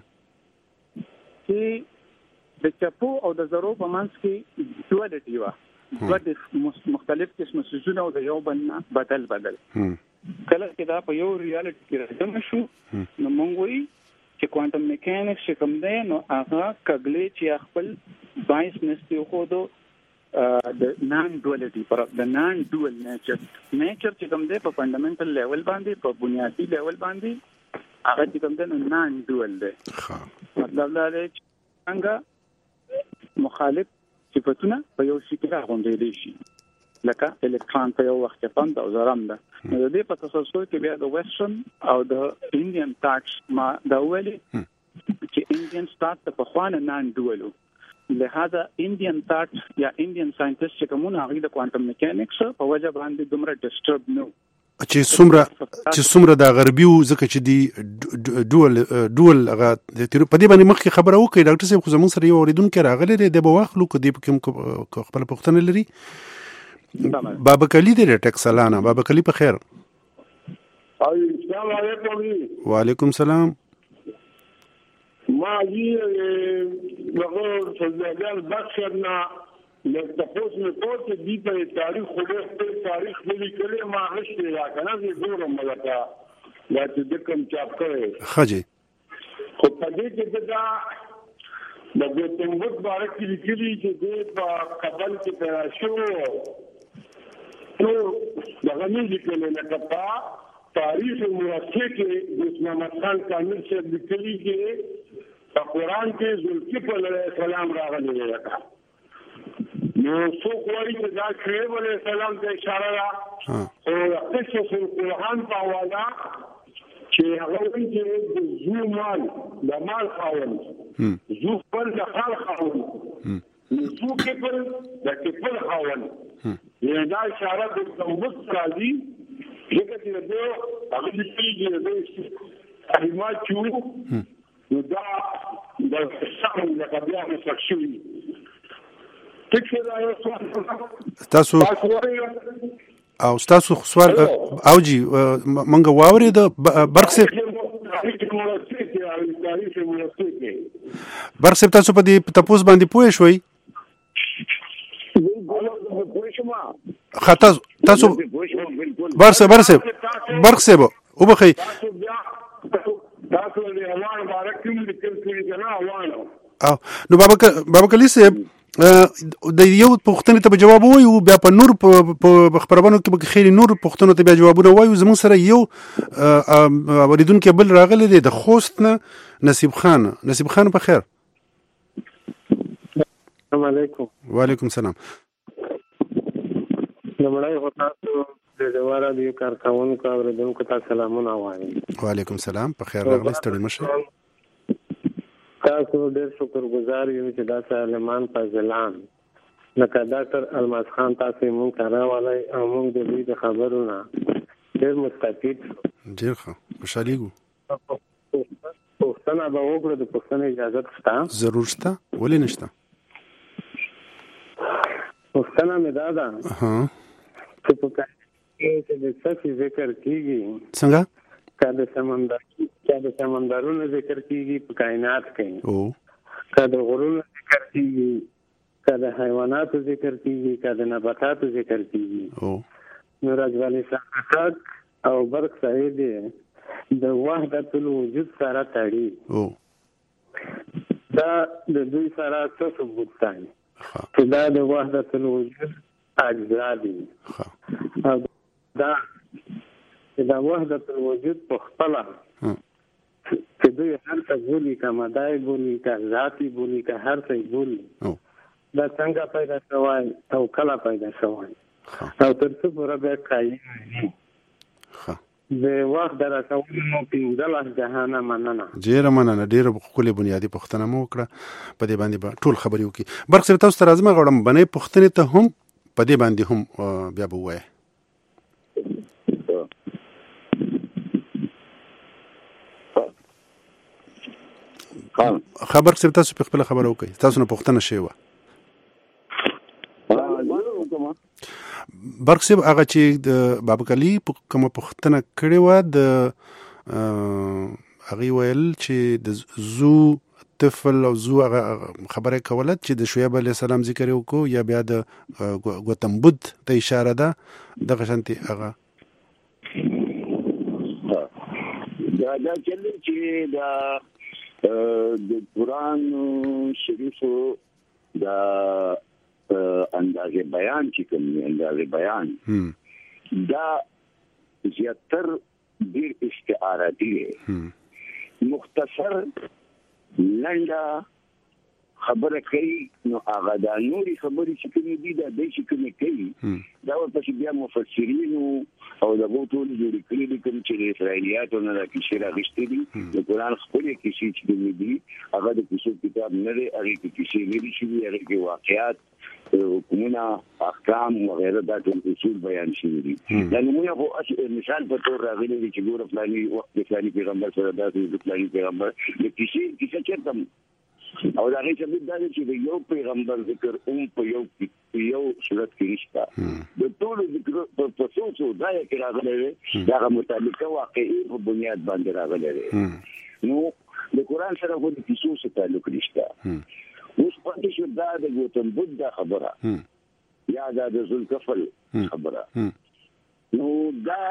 چې د چپو او د ذرو په منځ کې ډوالټي وا دوه مختلف قسم سيزونه او د یو بل نه بدل کله چې دا په یو ریالټي کې راځم شو نو مونږ وی چې کوانټم میکانکس کوم دی نو هغه کګلې چې خپل باعث نستي خو د نان ډوالټي پر د نان ډوال نیچر چې کوم دی په فندامنټل لیول باندې په بنیادی لیول باندې هغه چې کوم دی نان ډوال دی مطلب دا دی چې څنګه مخالف صفاتونه په یو شکل راغونډې دي شي لکه الکترون په یو وخت کې پند او ذرم ده نو د دې په تسلسل کې بیا د ویسټرن او د انډین تاکس ما دا ویلي چې انډین سټارټ په خوانه نان ډوالو لہذا انډین تاټ یا انډین ساينټیست چې کومه هغه د کوانټم میکانکس په وجه باندې دومره ډیسټرب نو چې څومره د غربي ځکه چې دی ډول هغه په دې باندې مخکې خبره وکړي ډاکټر صاحب خو زموږ سره یو اوریدونکو راغلی دی د بواخلو کو دی په کوم خپل پوښتنه لري بابا کلی دی ټکسلانا بابا کلی په خیر السلام علیکم وعلیکم السلام ما دغه سوداګر بخښنا لکه تاسو نه کوته دی په تاریخ خو په تاریخ ملي کړي ما هشته یا کنه زه ګورم ملته یا چې کوم چاپ کړي خجي خو په دې کې دا د ګوتنبرګ باره کې لیکلي چې په کابل کې پیدا شو نو دا غني لیکل نه کپا تاریخ مرکه کې د محمد خان کامل سے لیکلي کې په قرآن کې ذوالکفل علیه السلام راغلی دی نو څوک وایي چې دا شعیب علیه السلام ته اشاره ده او قصص القرآن په حواله چې هغه وایي چې د زو مال د مال خاوند زو خپل د خال خاوند زو کفل د کفل خاوند یعنې دا اشاره د ګمبد راځي ځکه چې د هغه د پیږي د احمد چو نو دا د څنګه د قبیا مسخشوي تاسو او تاسو سوال او جی منګه واوري د برخص برخص تاسو په دې تپوس باندې پوه شوي خاطر تاسو برخص او بخي تاسو له اوان مبارک کوم لیکل کړی کنه اوانو نو بابا کلی صاحب د یو پوښتنې ته جواب وایو بیا په نور په خبرونو کې به خېری نور پوښتنو ته بیا جوابونه وایو زموږ سره یو اوریدونکو بل راغلی دی د خوست نه نصیب خان په خیر السلام علیکم وعلیکم السلام نمړای هوتا د دواره دی کارکونکو اوریدونکو ته سلامونه وایم وعلیکم السلام په خیر راغلی ستړي مشه تاسو ډېر شکرګزار یو چې دا سالمان فضلان لکه ډاکټر الماس خان تاسو مونږ راوړی او مونږ د دې خبرونه ډېر مستفید ډېر ښه خوشحالېږو. پوښتنه به وکړو، د پوښتنې اجازه شته؟ ضرور شته، ولې نشته؟ پوښتنه مې دا ده چې په کې د څه ذکر کېږي څنګه؟ که د سمندرونو ذکر کېږي په کائنات کې، که د غرونو ذکر کېږي، که د حیواناتو ذکر کېږي، که د نباتاتو ذکر کېږي، نو رجوالي صاحب او برق صاحب د وحدت الوجود سره تړي. دا د دوی سره څه ثبوت دی چې دا د وحدت الوجود اجزا دي؟ او دا وحدت الوجود په خپله چې دوی هر څه بولي، که مدای بولي، که ذاتي بولي، که هر څه بولي، دا څنګه پیدا شوی او کله پیدا شوی او تر څو پورې بیا قایم دي؟ د وخت در رسولو مو 15 جهانه مننه. ډېره مننه، ډېره ښکلې بنیادي پوښتنه مو وکړه. په دې باندې به ټول خبرې وکړي. برق صاحب تاسو ته راځم، غواړم بنې پوښتنې ته هم په دې باندې هم بیا به ووایه. خبر صاحب تاسو په خپل خبره وکړئ، تاسو نه پوښتنه شوې وه. برق صاحب هغه چې د بابک علي کومه پوښتنه کړې وه، د هغې ویل چې د زو طفل او زو هغه خبره کوله چې د شعیب علیه السلام ذکر یې وکړو یا بیا د ګوتم بد ته اشاره ده، دغه شانتې هغه دا چلې چې د قرآن شریفو دا اندازه بیان چې کوم اندازه بیان دا زیاتر ډیر استعاره دی، مختصر لنډه خبره کوي. نو هغه د نوري خبرې چې کومې دي دا د چې کومې کوي دا ورپسې بیا مفسرینو او دغه ټول جوړ کړي دي کوم چې د اسرائیلیاتو نه د کیسې راغشتې دي. د قرآن خپلې کیسې چې کومې دي هغه د کیسو کتاب نه دی، هغې کې کیسې لري شوي، هغې کې واقعات، حکمونه، احکام وغیره دا ټول اصول بیان شوي دي. دا نمونه خو مثال په تور راغلي دي چې ګوره فلاني وخت د فلاني پیغمبر سره داسې د فلاني پیغمبر د کیسه چېرته او دا هغې ثبوت دا دی چې د یو پیغمبر ذکر په یو صورت کې نشته. د ټولو ذکر په څو ځایه کې راغلی دی، د هغه متعلقه واقعي په بنیاد باندې راغلی دی. نو د قرآن سره خو د کیسو څه تعلق نشته. اوس پاتې شو دا د ګوتم بد دا خبره یا دا د ذوالکفل خبره. نو دا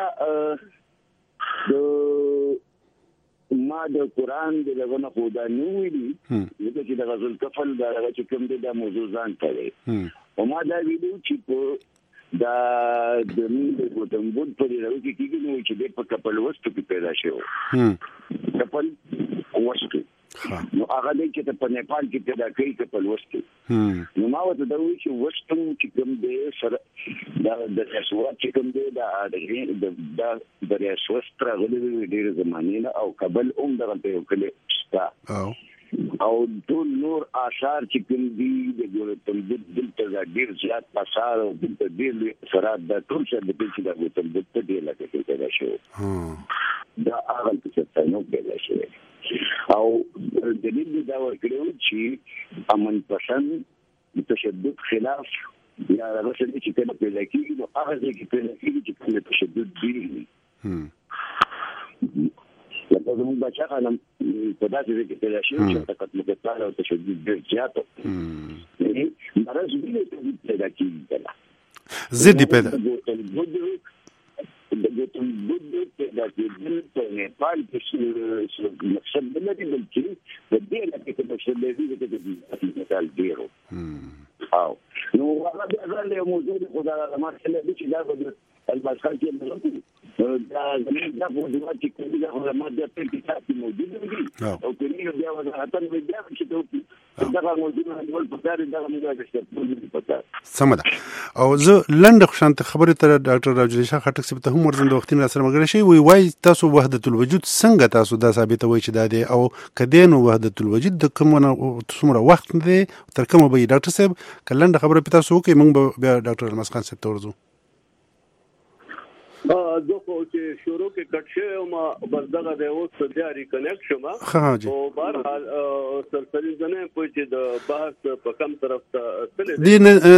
ما د قرآن د لغونه خو دا نه ویلي، ځکه چې د ذوالکفل دا هغه چې کوم دی دا موضوع ځان ته دی. او ما دا ویلي چې په دا د ګوتم بد په راو کې کېږي نو چې دی په کپل وستو کې پیدا شوی، کپل وستو. نو هغه دی چې په نیپال کې پیدا کوي کپل وستو. نو ما ورته دا وایي چې وستو چې کوم دی سره دا د اسوات چې کوم دی دا د اسوات راغلی دی ډېر زمانې نه، او کابل هم دغه یو کلی شته، او ټول نور آثار چې کوم دي د ګوتم بد دلته ډېر زیات آثار او دلته ډېر اثرات دا ټول څه د چې د ګوتم بد په ډېر لکه کې پیدا شوی دا هغه څه نو پیدا شوی. او دلیل دا ورکړو چې امن پسند تشدد خلاف یا هغه څه چې کله پیدا کېږي نو هغه چې پیدا کېږي چې کله تشدد دی. لکه زموږ بچا خانم په داسې ځای کې پیدا شوي چې هلته قتل قتال او تشدد ډېر زیات و. مرض وینې پیدا کېږي کله ضد پیدا د ګوتم بد پیدا کېدل په نیپال کې مقصد نه دی، بلکې د دې لکه چې مقصد دی چې د مثال ډېر و. او نو هغه بیا ځان له موضوع د خدا ما سره دی چې دا المسخر کې نه دا زمين دا موضوعات چې کومه د علماء د په کتاب کې موجود دي او کله بیا وضاحت نه بیا چې دا موضوع نه ول پکار دا موږ د څه پکار سمه. او زه لنډه خوشانت خبره تر ډاکټر راجلی شاه خټک څخه ته هم ورزند وختین را سره مګر شي وای تاسو وحدت الوجود څنګه تاسو دا ثابتوي چې دا دی او کدی نو وحدت الوجود د کومه څومره وخت دی تر کومه به ډاکټر صاحب کلنډه خبره پتا سو کې موږ به ډاکټر المسخان صاحب ته ورزو. زه خو چې شروع کې کټ شوی ما بس دغه د اوس بیا ریکنیکټ شوم او بهرحال سرسري ځنه په چې د بحث په کم طرف ته تللی دی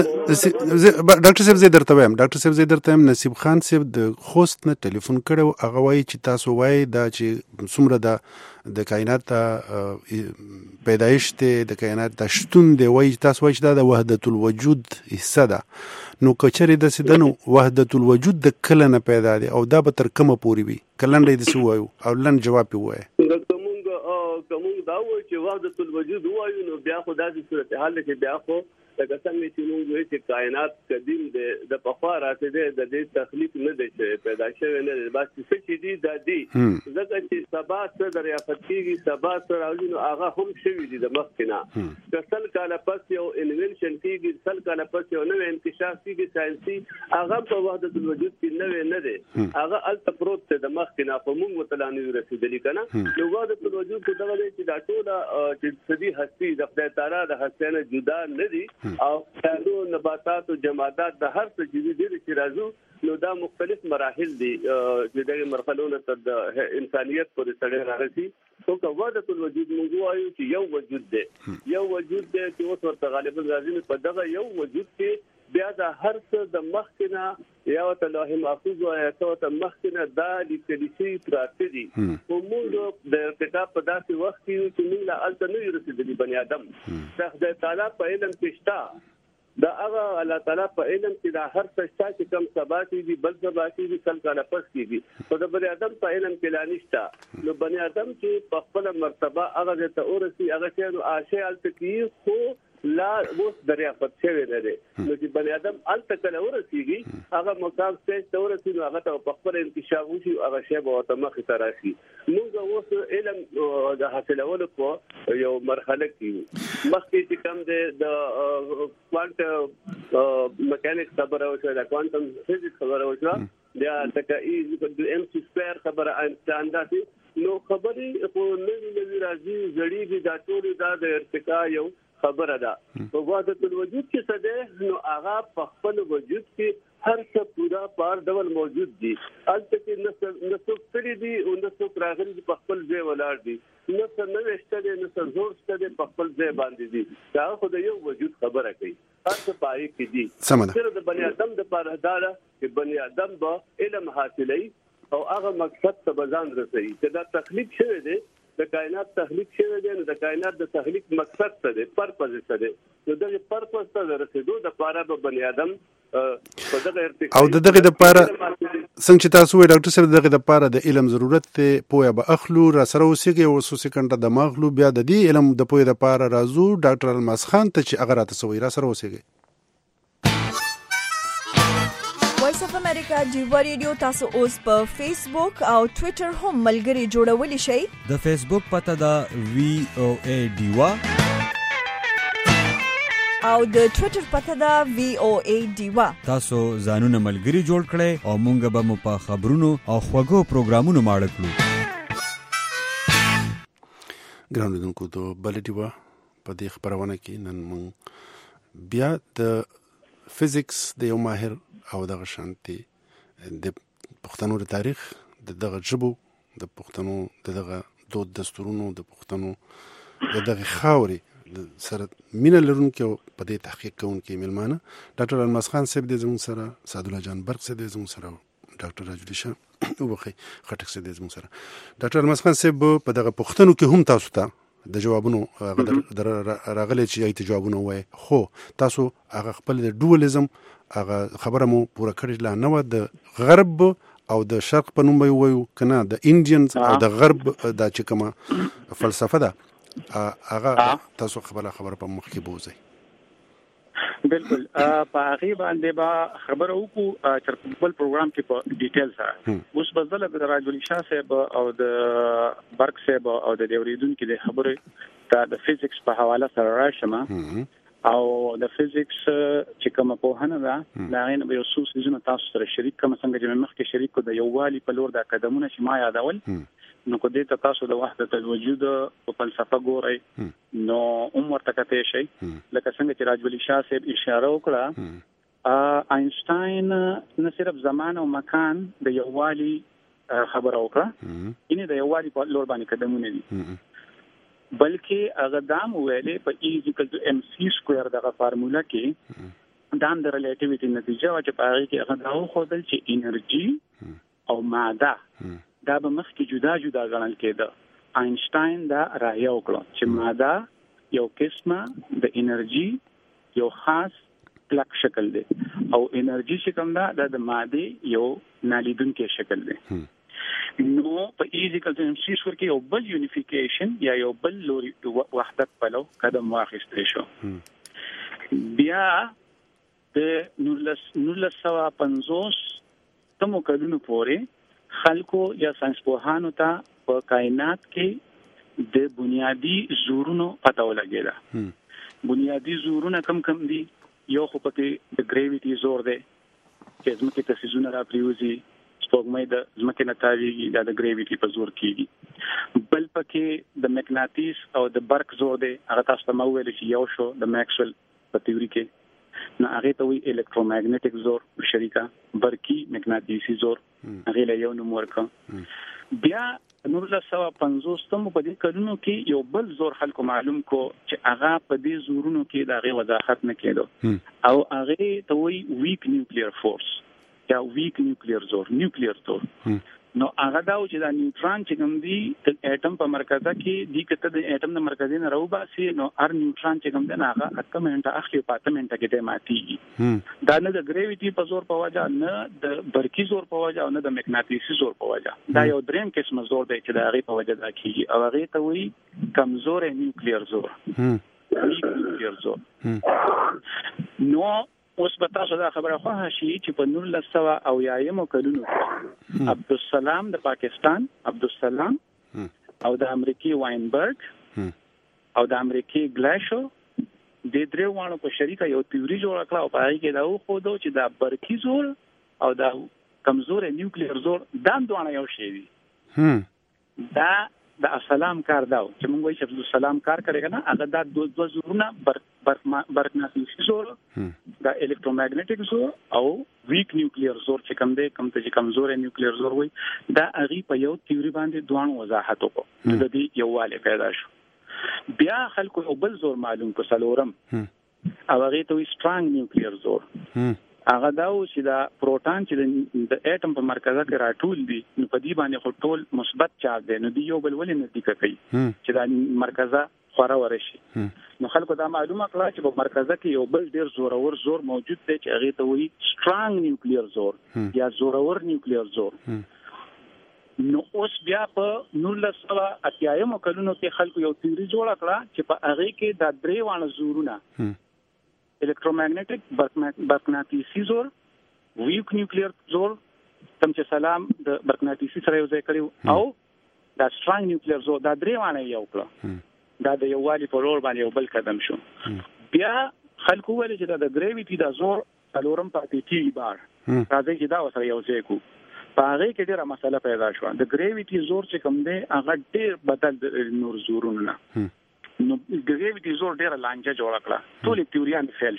ډاکټر صاحب زه درته وایم نصیب خان صاحب د خوست نه ټلیفون کړو هغه وایي چې تاسو وایي دا چې څومره د کائنات پیدایش ته د کائنات د شتون دی وایي تاسو وایي چې دا د وحدت الوجود حصہ ده نو کچری د سدنو وحدت الوجود د کله نه پیدا دی او دا به تر کومه پوري وي کلنډې د سو وایو او لن جواب وایي کومه دا وایي چې وحدت الوجود وایو نو بیا خو داسې صورتحال کې بیا خو لکه څنګه چې موږ وایو چې کائنات قدیم دی د پخوا راته دی د دې تخلیق نه دی چې پیدا شوی نه دی بس څه چې دی دا دی ځکه چې سبا څه دریافت کیږي سبا څه راځي نو هغه هم شوی دی د مخکنه کسل کاله پس یو انوینشن کیږي کسل کاله پس یو نوې انکشاف کیږي ساينسي هغه په وحدت الوجود کې نه دی هغه الته پروت دی د مخکنه په موږ متلانه رسیدلی کنه نو وحدت الوجود کې دغه چې دا ټول چې سدي هستی د خدای تعالی د هستانه جدا نه دي او نو نباتات او جمادات د هر څه چې راځو نو دا مختلف مراحل دي چې دغه مرحلو ته د انسانيت پر سره راځي او وحدت الوجود موږ وایو چې یو وجود دی چې اوس ورته غالبا راځي په دغه یو وجود کې بیا د هر څه د مخکنه یا ته لوح محفوظ او یا ته مخکنه دا لیکلي پراته دي او موږ د ارتکاب په داسې وخت کې چې موږ لا الته نه رسیدلی بني ادم د خدای تعالی په علم کې شته دا هغه الله تعالی په علم کې دا هر څه چې کم ثباتي دي بل ثباتي دي کله کله پس کیږي او د بني ادم په علم کې لا نشته نو بني ادم چې په خپل مرتبه هغه ته اورسي هغه چې عاشه التکی خو لا اوس دریافت شوی نه دی نو چې بني ادم الته کله ورسیږي هغه مقام سټیج ته ورسیږي هغه ته په خپل انکشاف وشي هغه شی به ته مخ ته راشي موږ اوس علم د حاصلولو په یو مرحله کې مخکې چې کوم د کوانټم میکانیکس خبره وشوه د کوانټم فزیکس خبره وشوه بیا تکه ای د ام سی سکوير خبره انسان داسي نو خبري خو نوی راځي زړیږي دا ټول د ارتقا یو خبره ده په وحدت الوجود کې څه ده نو هغه په خپل وجود کې هر څه پورا پار ډول موجود دي البته کې نسو کړی دي او نسو راغلي په خپل ځای ولاړ دي نسو نوښته دي نسو زور ست دي په خپل ځای باندې دي دا خو د یو وجود خبره کوي هر څه پای کې دي سره د بني ادم د پاره دا چې بني ادم به علم حاصلوي او هغه مقصد ته بزان رسي چې دا تخلیق شوی دی د کائنات تخلیق شوی دی نو د کائنات د تخلیق مقصد څه دی پرپز څه دی نو دغه پرپز ته رسیدو د پاره به بني ادم او دغه د پاره څنګه چې تاسو وایي ډاکټر صاحب دغه د پاره د علم ضرورت ته پوهه به اخلو را سره اوسېږي او سو سکند د ماغلو بیا د دې علم د پوهه د پاره راځو ډاکټر الماس خان ته چې هغه راته سوي را سره اوسېږي وایس اف امریکا ډیوا ریډیو تاسو اوس په فیسبوک او ټوئیټر هم ملګري جوړولی شئ د فیسبوک پته دا VOA ډیوا او د ټوئیټر پته دا VOA ډیوا تاسو ځانونه ملګري جوړ کړئ او مونږ به مو په خبرونو او خوږو پروګرامونو ماړه کړو ګرانو دونکو ته بل ډیوا په دې خبرونه کې نن مونږ بیا د فزیکس د یو ماهر او دغه شانتي د پښتنو د تاریخ دغه ژبو د پښتنو دغه دود دستورونو د پښتنو دغه خاوري سره مینه لرونکو په دې تحقیق کوونکې ملمانه ډاکټر الماس خان صاحب د زموږ سره سعد الله جان برق صاحب د زموږ سره ډاکټر راجلی شاه وبخي خټک صاحب د زموږ سره ډاکټر الماس خان صاحب په دغه پښتنو کې هم تاسو ته د جوابونو راغلي چې ایت جوابونه وای خو تاسو هغه خپل د ډوالزم هغه خبره مو پوره کړی لا نه و د غرب او د شرق په نوم وایو کنه د انډینز او د غرب د چې کومه فلسفه ده هغه تاسو خبره په مخ کې بوزي بالکل په هغه باندې با خبر وکړو چې په پروګرام کې په ډیټیل سره اوس بدله د راجولی شاه صاحب او د برق صاحب او د دیوریدون کې د خبره د فزیکس په حواله سره راشم او د فزیکس چې کوم په هنه دا غین به یو څو سيزونه تاسو سره شریک کوم څنګه چې مخکې شریک د یووالي په لور د قدمونه چې ما یادول نو کو دې تاسو د وحدت الوجود په فلسفه ګورئ نو عمر تکته شي لکه څنګه چې راجولی شاه صاحب اشاره وکړه آینشټاین نه صرف زمان او مکان د یووالي خبره وکړه یعنی د یووالي په لور باندې قدمونه دي بلکې هغه دام ویلې په E=mc² دغه فارموله کې دام د ریلیټیویټي نتیجه او چې په هغه کې هغه دا وښودل چې انرژي او ماده دا به مخکې جدا جدا ګڼل کېده آینشټاین دا رایه وکړه چې ماده یو قسمه د انرژي یو خاص کلک شکل دی او انرژي چې کوم دا د ماده یو نالیدونکو شکل دی نو په E=mc² کې یو بل یونیفیکیشن یا یو بل لوري وحدت په لو قدم واخیستل شو بیا د 1950 تمو کلونو پورې خلکو یا ساينسپوهانو ته په کائنات کې د بنیادی زورونو پته ولګیدا بنیادی زورونه کم دي یو خو پکې د ګریویټي زور دی چې زموږ ته سيزونه را پریوزي سپوږمۍ د زموږ نه تاویږي دا د ګریویټي په زور کېږي بل پکې د مغناطیس او د برق زور دی هغه تاسو ته ویل چې یو شو د میکسویل په تیوري کې نو هغه ته وی الکترومغنیټک زور شریکا برقي مغناطیسي زور هغه له یو نوم ورکړ بیا 1950 په دې کلونو کې یو بل زور خلکو معلوم کو چې هغه په دې زورونو کې د هغه وضاحت نه کېدو او هغه ته وی ویک نیوکلیر فورس یا ویک نیوکلیر زور نو هغه دا چې دا نیوټران چې کوم دی د اټم په مرکزه کې دی کته د اټم د مرکزي نه راوباسي نو هر نیوټران چې کوم دی هغه 8 منټه اخلي 5 منټه کې ته ماتيږي دا نه د ګریویټي په زور په وجه نه د برقي زور په وجه نه د مغناطیسي زور په وجه دا یو دریم قسم زور دی چې د هغه په وجه دا کیږي او هغه ته وایي کمزور نیوکلیر زور ویک نیوکلیر زور نو اوس به تاسو دا خبره خو شي چې په 1900 کلونو کې عبدالسلام د پاکستان عبدالسلام او د امریکای واینبرګ او د امریکای ګلاشو د دریوانو په شریکه یو تیوري جوړ کړه او په هغه کې دا وښودو چې دا برقي زور او دا کمزور نیوکلیر زور دا دوه یو شی دي دا د اسلام کار دا چې موږ وایو چې عبدالسلام کار کوي کنه هغه دا دوه زورونه برقناطیسي زور دا الکترومغنیټک زور او ویک نیوکلیر زور چې کوم دی کوم ته چې کمزور نیوکلیر زور وي دا هغه په یو تیوري باندې دوه وضاحت وکړو د دې یو والی پیدا شو بیا خلکو یو بل زور معلوم کو سلورم او هغه ته وی سترانګ نیوکلیر زور هغه دا چې دا پروټون چې د اټم په مرکزه کې راټول دي نو په دې باندې خو ټول مثبت چارج دي نو دی یو بل ولې نزدیک کوي چې دا مرکزه خورا ورشي نو خلکو دا معلومه کړه چې په مرکزه کې یو بل ډیر زور موجود دی چې هغه ته وایي سترانګ نیوکلیر زور یا زورور نیوکلیر زور نو اوس بیا په 1980 کلونو کې خلکو یو تیوري جوړ کړه چې په هغه کې دا درې وانه زورونه الکترومغنیټک برقناطیسي زور ویک نیوکلیر زور تم چې سلام د برقناطیسي سره یو ځای کړو او دا سترانګ نیوکلیر زور دا درې وانه یو کړه دا د یووالي په لور باندې یو بل قدم شو بیا خلکو ویل چې دا د ګریویټي دا زور څلورم پاتې کیږي بار راځي چې دا وسره یو ځای کو په هغه کې ډیره مسله پیدا شو د ګریویټي زور چې کوم دی هغه ډیر بدل نور زورونه نه نو ګریویټي زور ډیره لانجه جوړ کړه ټول تیوریان فیل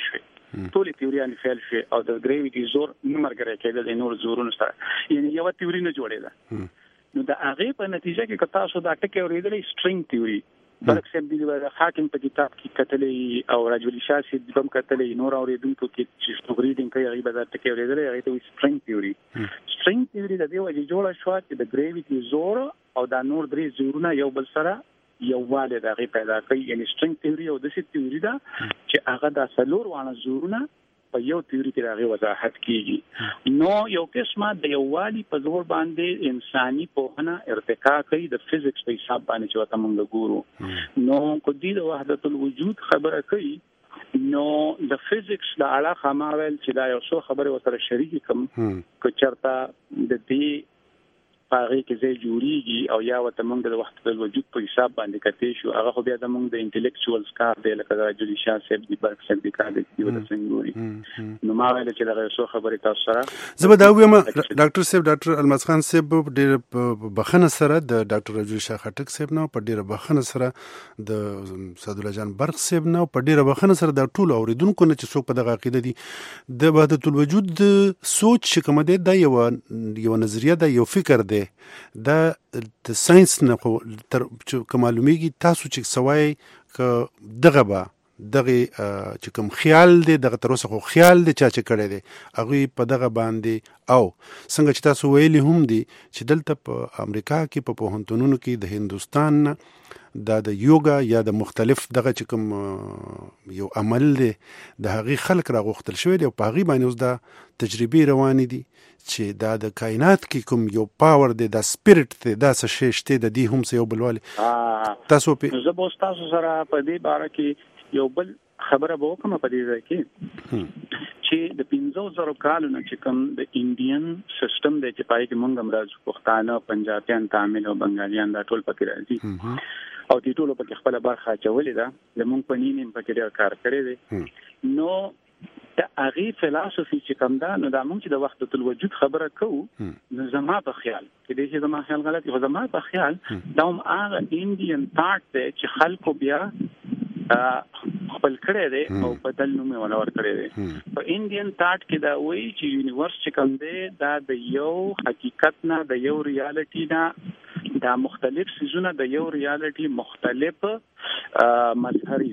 شوه او د ګریویټي زور نمرګره کېدل د نور زورونو سره یعنی یو تیوري نه جوړېده نو د هغه په نتیجه کې کتا شو دا ټکی اورېدلې سټرینګ تیوري برک سم دی حاکم په کتاب کې کتلې او رجل شاسي د بم کتلې نور اوریدونکو کې چې سټوریډینګ کوي هغه به دا ټکی اورېدلې هغه ته سټرینګ تیوري د دې وجه جوړه شو چې د ګریویټي زور او دا نور درې زورونه یو بل سره یو واله د هغه پیدا کوي یعنی سټرینګ تیوري او د سې تیوري دا چې هغه د سلور وانه زورونه په یو تیوري کې هغه وضاحت کیږي نو یو قسمه د یو والی په زور باندې انساني پوهنه ارتقا کوي د فزیکس په حساب باندې چې وته موږ ګورو نو کو دې د وحدت الوجود خبره کوي نو د فزیکس د اعلی خماول چې دا یو څو خبره وسره شریک کوم کو چرته د دې هغه کې ځای جوړیږي او یا وته موږ د وحدت الوجود په حساب باندې کتې شو هغه خو بیا د موږ د انټلیکچوالز کار دی لکه د جولی شاه صاحب دی برک صاحب دی کار دی یو د څنګهوري نو ما ویل چې دا څو خبرې تاسو سره زه دا وایم ډاکټر صاحب ډاکټر الماس خان صاحب ډېر بخنه سره د ډاکټر جولی شاه خټک صاحب نه په ډېر بخنه سره د سعد الله جان برق صاحب نه په ډېر بخنه سره د ټول اوریدونکو نه چې څوک په دغه عقیده دي د وحدت الوجود سوچ چې کوم دی دا یو نظریه ده یو فکر دی دا د ساينس نه تر معلومیږي تاسو چې سوای ک دغه چې کوم خیال دی دغه تر اوسه خو خیال دی چې کړی دی هغه په دغه باندې او څنګه چې تاسو ویلي هم دي چې دلته په امریکا کې په پوهنتونونو کې د هندستان دا د یوګا یا د مختلف دغه چې کوم یو عمل دی د هغې خلک راغوښتل شوی دی او په هغې باندې اوس دا تجربې روانې دي چې دا د کائنات کې کوم یو پاور دی دا سپیرټ دی دا څه شی شته د دې هم څه یو بلوالی تاسو په زه به تاسو سره په دې باره کې یو بل خبره به وکړم په دې ځای کې چې د 1500 کالونو چې کوم د انډین سیستم دی چې پای کې مونږ هم راځو پښتانه پنجابیان تامل او بنگالیان دا ټول پکې راځي او دې ټول پکې خپل برخه اچولې ده زمونږ په نیم پکې ډېر کار کړی دی نو د هغې فلسفي چې کوم ده نو دا مونږ چې د وحدت الوجود خبره کوو نو زما په خیال کېدای شي زما خیال غلط وي خو زما په خیال دا هم هغه انډین تاټ دی چې خلکو بیا خپل کړی دی او بدل نوم یې ولور کړی دی په انډین تاټ کې دا وایي چې یونیورس چې کوم دی دا د یو حقیقت نه د یو ریالټي نه دا مختلف سيزونه د یو ریالټي مختلف مظهري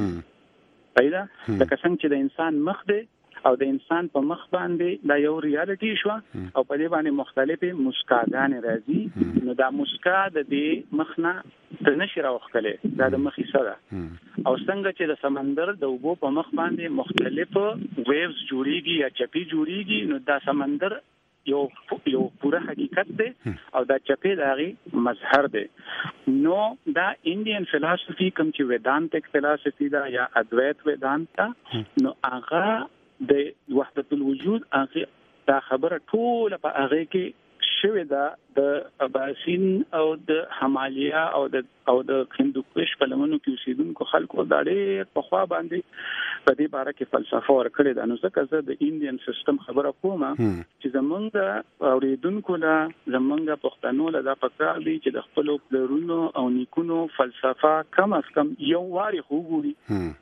پیدا لکه څنګه چې د انسان مخ دی او د انسان په مخ باندې دا یو ریالټي شو او په دې باندې مختلفه مسکاګانې راځي نو دا مسکا د دې مخ نه د نشي راوخلې دا د مخې سره او څنګه چې د سمندر د اوبو په مخ باندې مختلف ویوز جوړيږي یا چپی جوړيږي نو دا سمندر یو پوره حقیقت دی او دا چپی داغي مظهر دی نو دا انډین فلسفي کوم چې ویدانتک فلسفي دا یا ادویت ویدانتا نو هغه د وحدت الوجود هغه دا خبره ټول په هغه کې شوې ده د اباسین او د همالیا او د هندوکش په لمنو کې اوسیدونکو خلکو دا ډېر په خوا باندې په دې باره کې فلسفه ورکړې ده نو ځکه زه د انډین سیستم خبره کوم چې زمونږ د اوریدونکو له زمونږ پښتنو له دا پکار دی چې د خپل پلرونو او نیکونو فلسفه کم از کم یو واري وګوري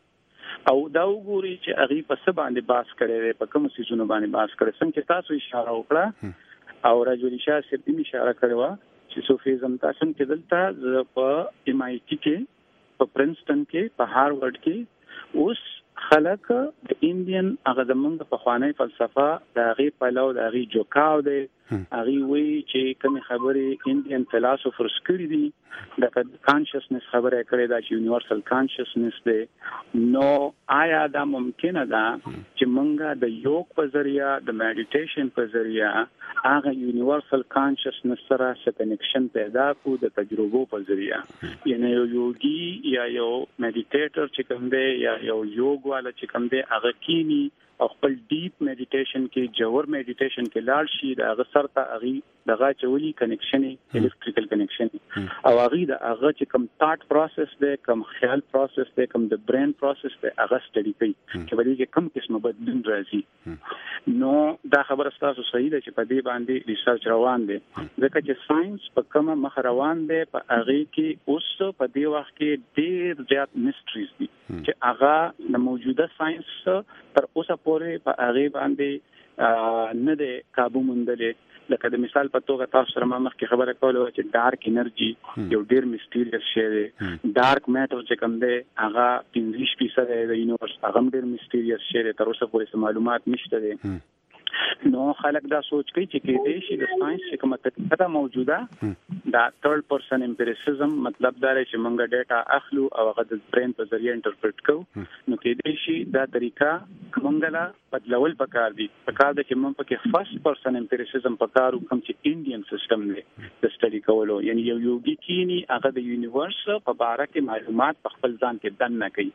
او دا وګوري چې هغه په څه باندې باس کړي په کوم سيزونو باندې باس کړي څنګه چې تاسو اشاره وکړه او رجل شاه صاحب دې اشاره کړو چې صوفیزم تاسو کې دلته په MIT کې په پرنسټن کې په هارورډ کې اوس خلک د انډین هغه زمونږ په خواني فلسفه د هغه پلو د هغه جوکاو دی هغه وی چې کوم خبرې انډین فلسفرز کړی دي د کانشسنس خبره کړې دا چې یونیورسل کانشسنس دی نو آیا دا ممکنه ده چې مونږه د یوګ په ذریعہ د میډیټیشن په ذریعہ هغه یونیورسل کانشسنس سره کنیکشن پیدا کو د تجربو په ذریعہ یعنی یو یوګي یا یو میډیټیټر چې کوم دی یا یو یوګ والا چې کوم دی هغه کینی او خپل ډیپ میډیټیشن کې جوور میډیټیشن کې لاړ شي د هغه سره ته هغه دغه چولي کنیکشن الکتریکل کنیکشن او هغه د هغه چې کوم ثاټ پروسس دی کوم خیال پروسس دی کوم د برین پروسس دی هغه سټډي کوي چې ولې کې کوم قسمه بدلون راځي نو دا خبره تاسو صحیح ده چې په دې باندې ریسرچ روان دي ځکه چې ساينس په کومه مخ روان دی په هغه کې اوس په دې وخت کې ډېر زیات میسټریز دي چې هغه د موجوده ساينس تر اوسه پورې په هغه باندې نه ده قابو موندلې لکه د مثال په توګه تاسو سره ما مخکې خبره کوله چې ډارک انرژي یو ډېر میسټریس شی دی ډارک میټر چې کوم دی هغه 15% د یونیورس هغه ډېر میسټریس شی دی تر اوسه پورې معلومات نشته دي نو خلک دا سوچ کوي چې کېدې شي د ساينس چې کومه طریقه موجوده دا 3% امپیریسزم مطلب دا دی چې موږ ډاټا اخلو او هغه د برین په ذریعہ انټرپریټ کوو نو کېدې شي دا طریقه موږ لا بدلول پکار دي چې موږ پکې 1% امپیریسزم پکارو کوم چې انډین سیستم دی د سټډي کولو یعنی یو یوګي کینی هغه د یونیورس په اړه کې معلومات په خپل ځان کې دننه کوي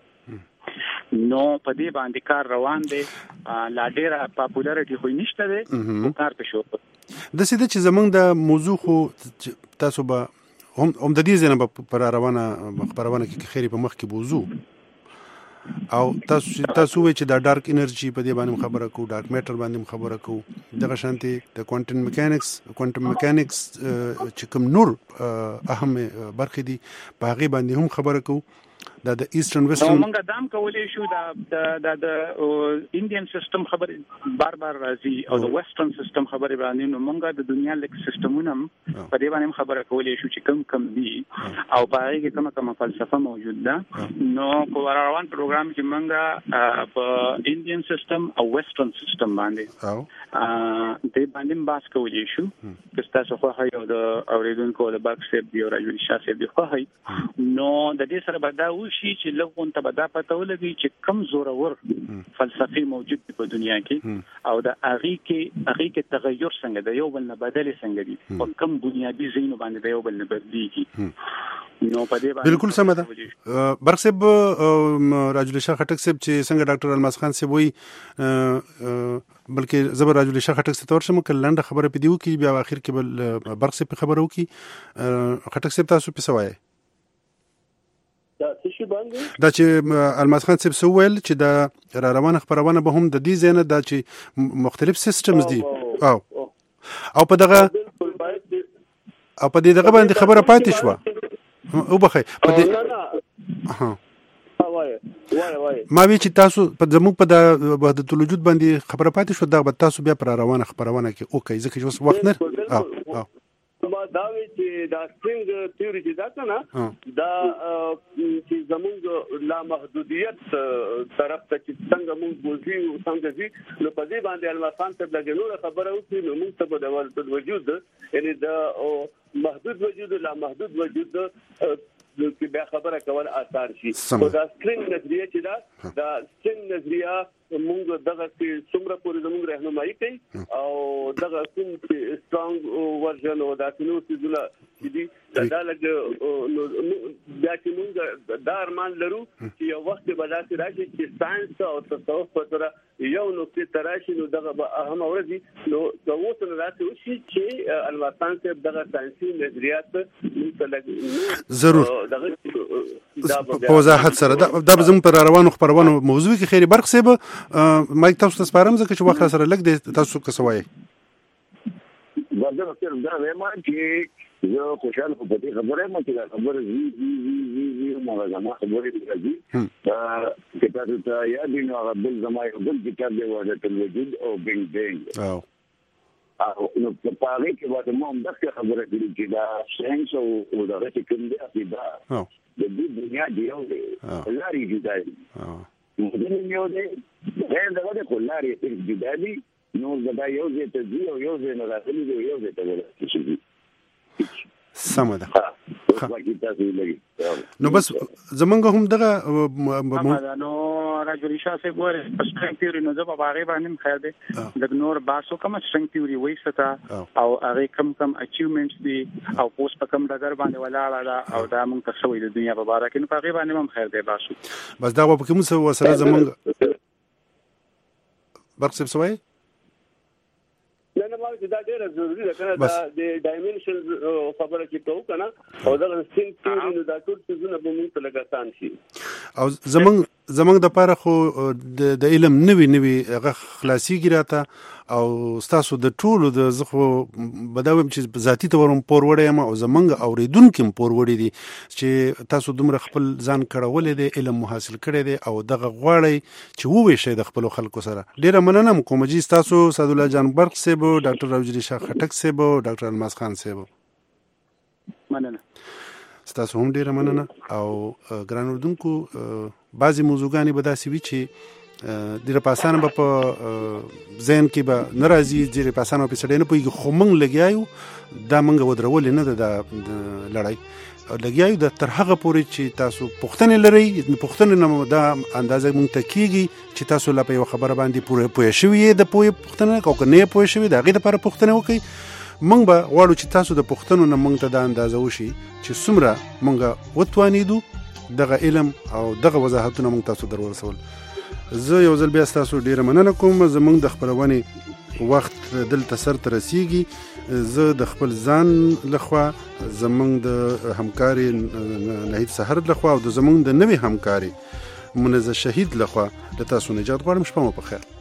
نو په دې باندې کار روان دی لا ډیره پاپولارټي خو نشته ده کار په شو د سیده چې زمونږ د موضوع خو تاسو به هم د دې ځنه په روانه کې خیری په مخ کې بوزو او تاسو وی چې دا ډارک انرژي په دې باندې خبره کو ډارک میټر باندې خبره کو دغه شانتي د کوانټم میکانکس چې کوم نور اهم برخې دي په هغه باندې هم خبره کو دا د ایسټرن ویسټرن موږ دام کولې شو د انډین سیستم خبره بار راځي او د ویسټرن سیستم خبره باندې نو موږ د دنیا لیک سیستمونه په دې باندې خبره کولې شو چې کم دي او په هغه کې کومه فلسفه موجود ده نو په روان پروګرام کې موږ په انډین سیستم او ویسټرن سیستم باندې دې باندې باس کولې شو چې تاسو خو هغه د اوریدونکو د باک سیب دی او راجوي شاسب دی خو نو د دې سره به دا شي چې لغون ته به دا پته ولګي چې کم زورور فلسفي موجود دی په دنیا کې او د هغه کې تغیر څنګه د یو بل نه بدل څنګه دي او کم بنیادی زینو باندې د یو بل نه بدلیږي نو په دې باندې بالکل سم ده برسب راجل شاه خټک صاحب چې څنګه ډاکټر الماس خان صاحب وی بلکې زبر راجل شاه خټک صاحب تور شم کلنډه خبره پدیو کې بیا اخر کې بل برسب په خبرو کې خټک صاحب تاسو په سوای دا چې الماس خان صاحب سوویل چې دا را روانه خبرونه به هم د دې زینه دا چې مختلف سیستمز دي او په دغه باندې خبره پاتې شو او بخې په دې ما وی چې تاسو په زموږ په د وحدت الوجود باندې خبره پاتې شو دا به تاسو بیا پر روانه خبرونه کې اوکې ځکه چې وخت نه ما دا وی چې دا څنګه تیوري چې دا کنه دا چې زموږ لا محدودیت طرف ته چې څنګه موږ بوزي او څنګه دي نو په دې باندې المسان ته د نور خبره اوسې نو موږ ته په ډول وجود یعنی دا محدود وجود لا محدود وجود چې بیا خبره کول آثار شي او دا سټرینګ نظریه چې دا سټرینګ نظریه موږ دغه چې څومره پورې زموږ راهنمایي کوي او دغه کوم چې سټرونګ ورژن او دا نو چې دي دا لګ بیا چې موږ دا ارمان لرو چې یو وخت به داسې راشي چې ساينس او تصوف په سره یو نقطه تراشي نو دغه به اهم ورځي نو دا اوس نه راځي چې چې الوطن صاحب دغه ساينسي نظریات متلګ ضرور په وضاحت سره دا زموږ پر روانو خبرونو موضوع کې خیری برخ سیب مایک تاسو ته سپارم ځکه چې وخت سره لګ دی تاسو کسوای ورته سره دا وایم چې زه خوشاله په دې خبره مې چې خبره وی ما زما خبره دي چې تاسو ته یاد نه غبل زما یو بل کتاب دی وحدت الوجود او بینګ بینګ او نو په هغه کې وایي مو هم دغه خبره دي چې دا ساينس او دا چې کوم دی عقیده د دې دنیا دی او لاري جدا دي مدن یو دی دا د کولاري جدا دي نو دا یو ځای ته دی او یو ځای نه راځي دی یو ځای ته ورسېږي سم ده نو بس زمونږ هم دغه نو راجوي شاه صاحب وره سټرنګ تیوري نو زه په هغه باندې خیر دی د نور باسو کوم سټرنګ تیوري وایسته او هغه کم اچیومنټس دي او پوس په کم ډګر باندې ولاړه ده او دا موږ ته سوې د دنیا په اړه کې نو په هغه باندې هم خیر دی باسو بس دا په کوم څه وسره زمونږ برق سوي نه ما چې دا ډیره ضروری ده کنه دا د ډایمنشن خبره چې کوو کنه او دا سټینګ تیوري نو دا ټول څه به موږ ته لګاتان شي او زمونږ د پاره خو د علم نوي هغه خلاصيږي راته او تاسو د ټولو د زخو بداوم چې ذاتی تورم پوروړې ما او زمونږ اوریدونکو پوروړې دي چې تاسو دومره خپل ځان کړولې دي علم حاصل کړی دي او دغه غواړي چې ووي شي د خپل خلکو سره ډیره مننه کوم چې تاسو سعد الله جان برق صاحب ډاکټر راجوي شاه خټک صاحب ډاکټر الماس خان صاحب مننه تاسو هم ډیره مننه او ګران اردوونکو بعضی موضوعګانی به داسې وي چې ډیره پاسانه به په ذهن کې به ناراضي ډیره پاسانه په سړی نه پوهیږي خو موږ لګیایو دا موږ ودرول نه د لړۍ لګیایو د تر هغه پورې چې تاسو پوښتنې لرئ پوښتنې نه دا اندازه موږ ته کیږي چې تاسو لا په یو خبره باندې پوه شوي د پوهې پوښتنه او که نه پوه شوي د هغې دپاره پوښتنه وکړئ موږ به غواړو چې تاسو د پوښتنو نه موږ ته دا اندازه وشي چې څومره موږ وتوانېدو دغه علم او دغه وضاحتونه موږ تاسو در ورسول زه یو ځل بیا ستاسو ډیره مننه کوم. زمونږ د خپرونې وخت دلته سرته رسیږي. زه د خپل ځان لخوا، زمونږ د همکاري نهید سحر لخوا او د زمونږ د نوې همکاري منزه شهید لخوا له تاسو نجات غواړم. شپه مو په خیر.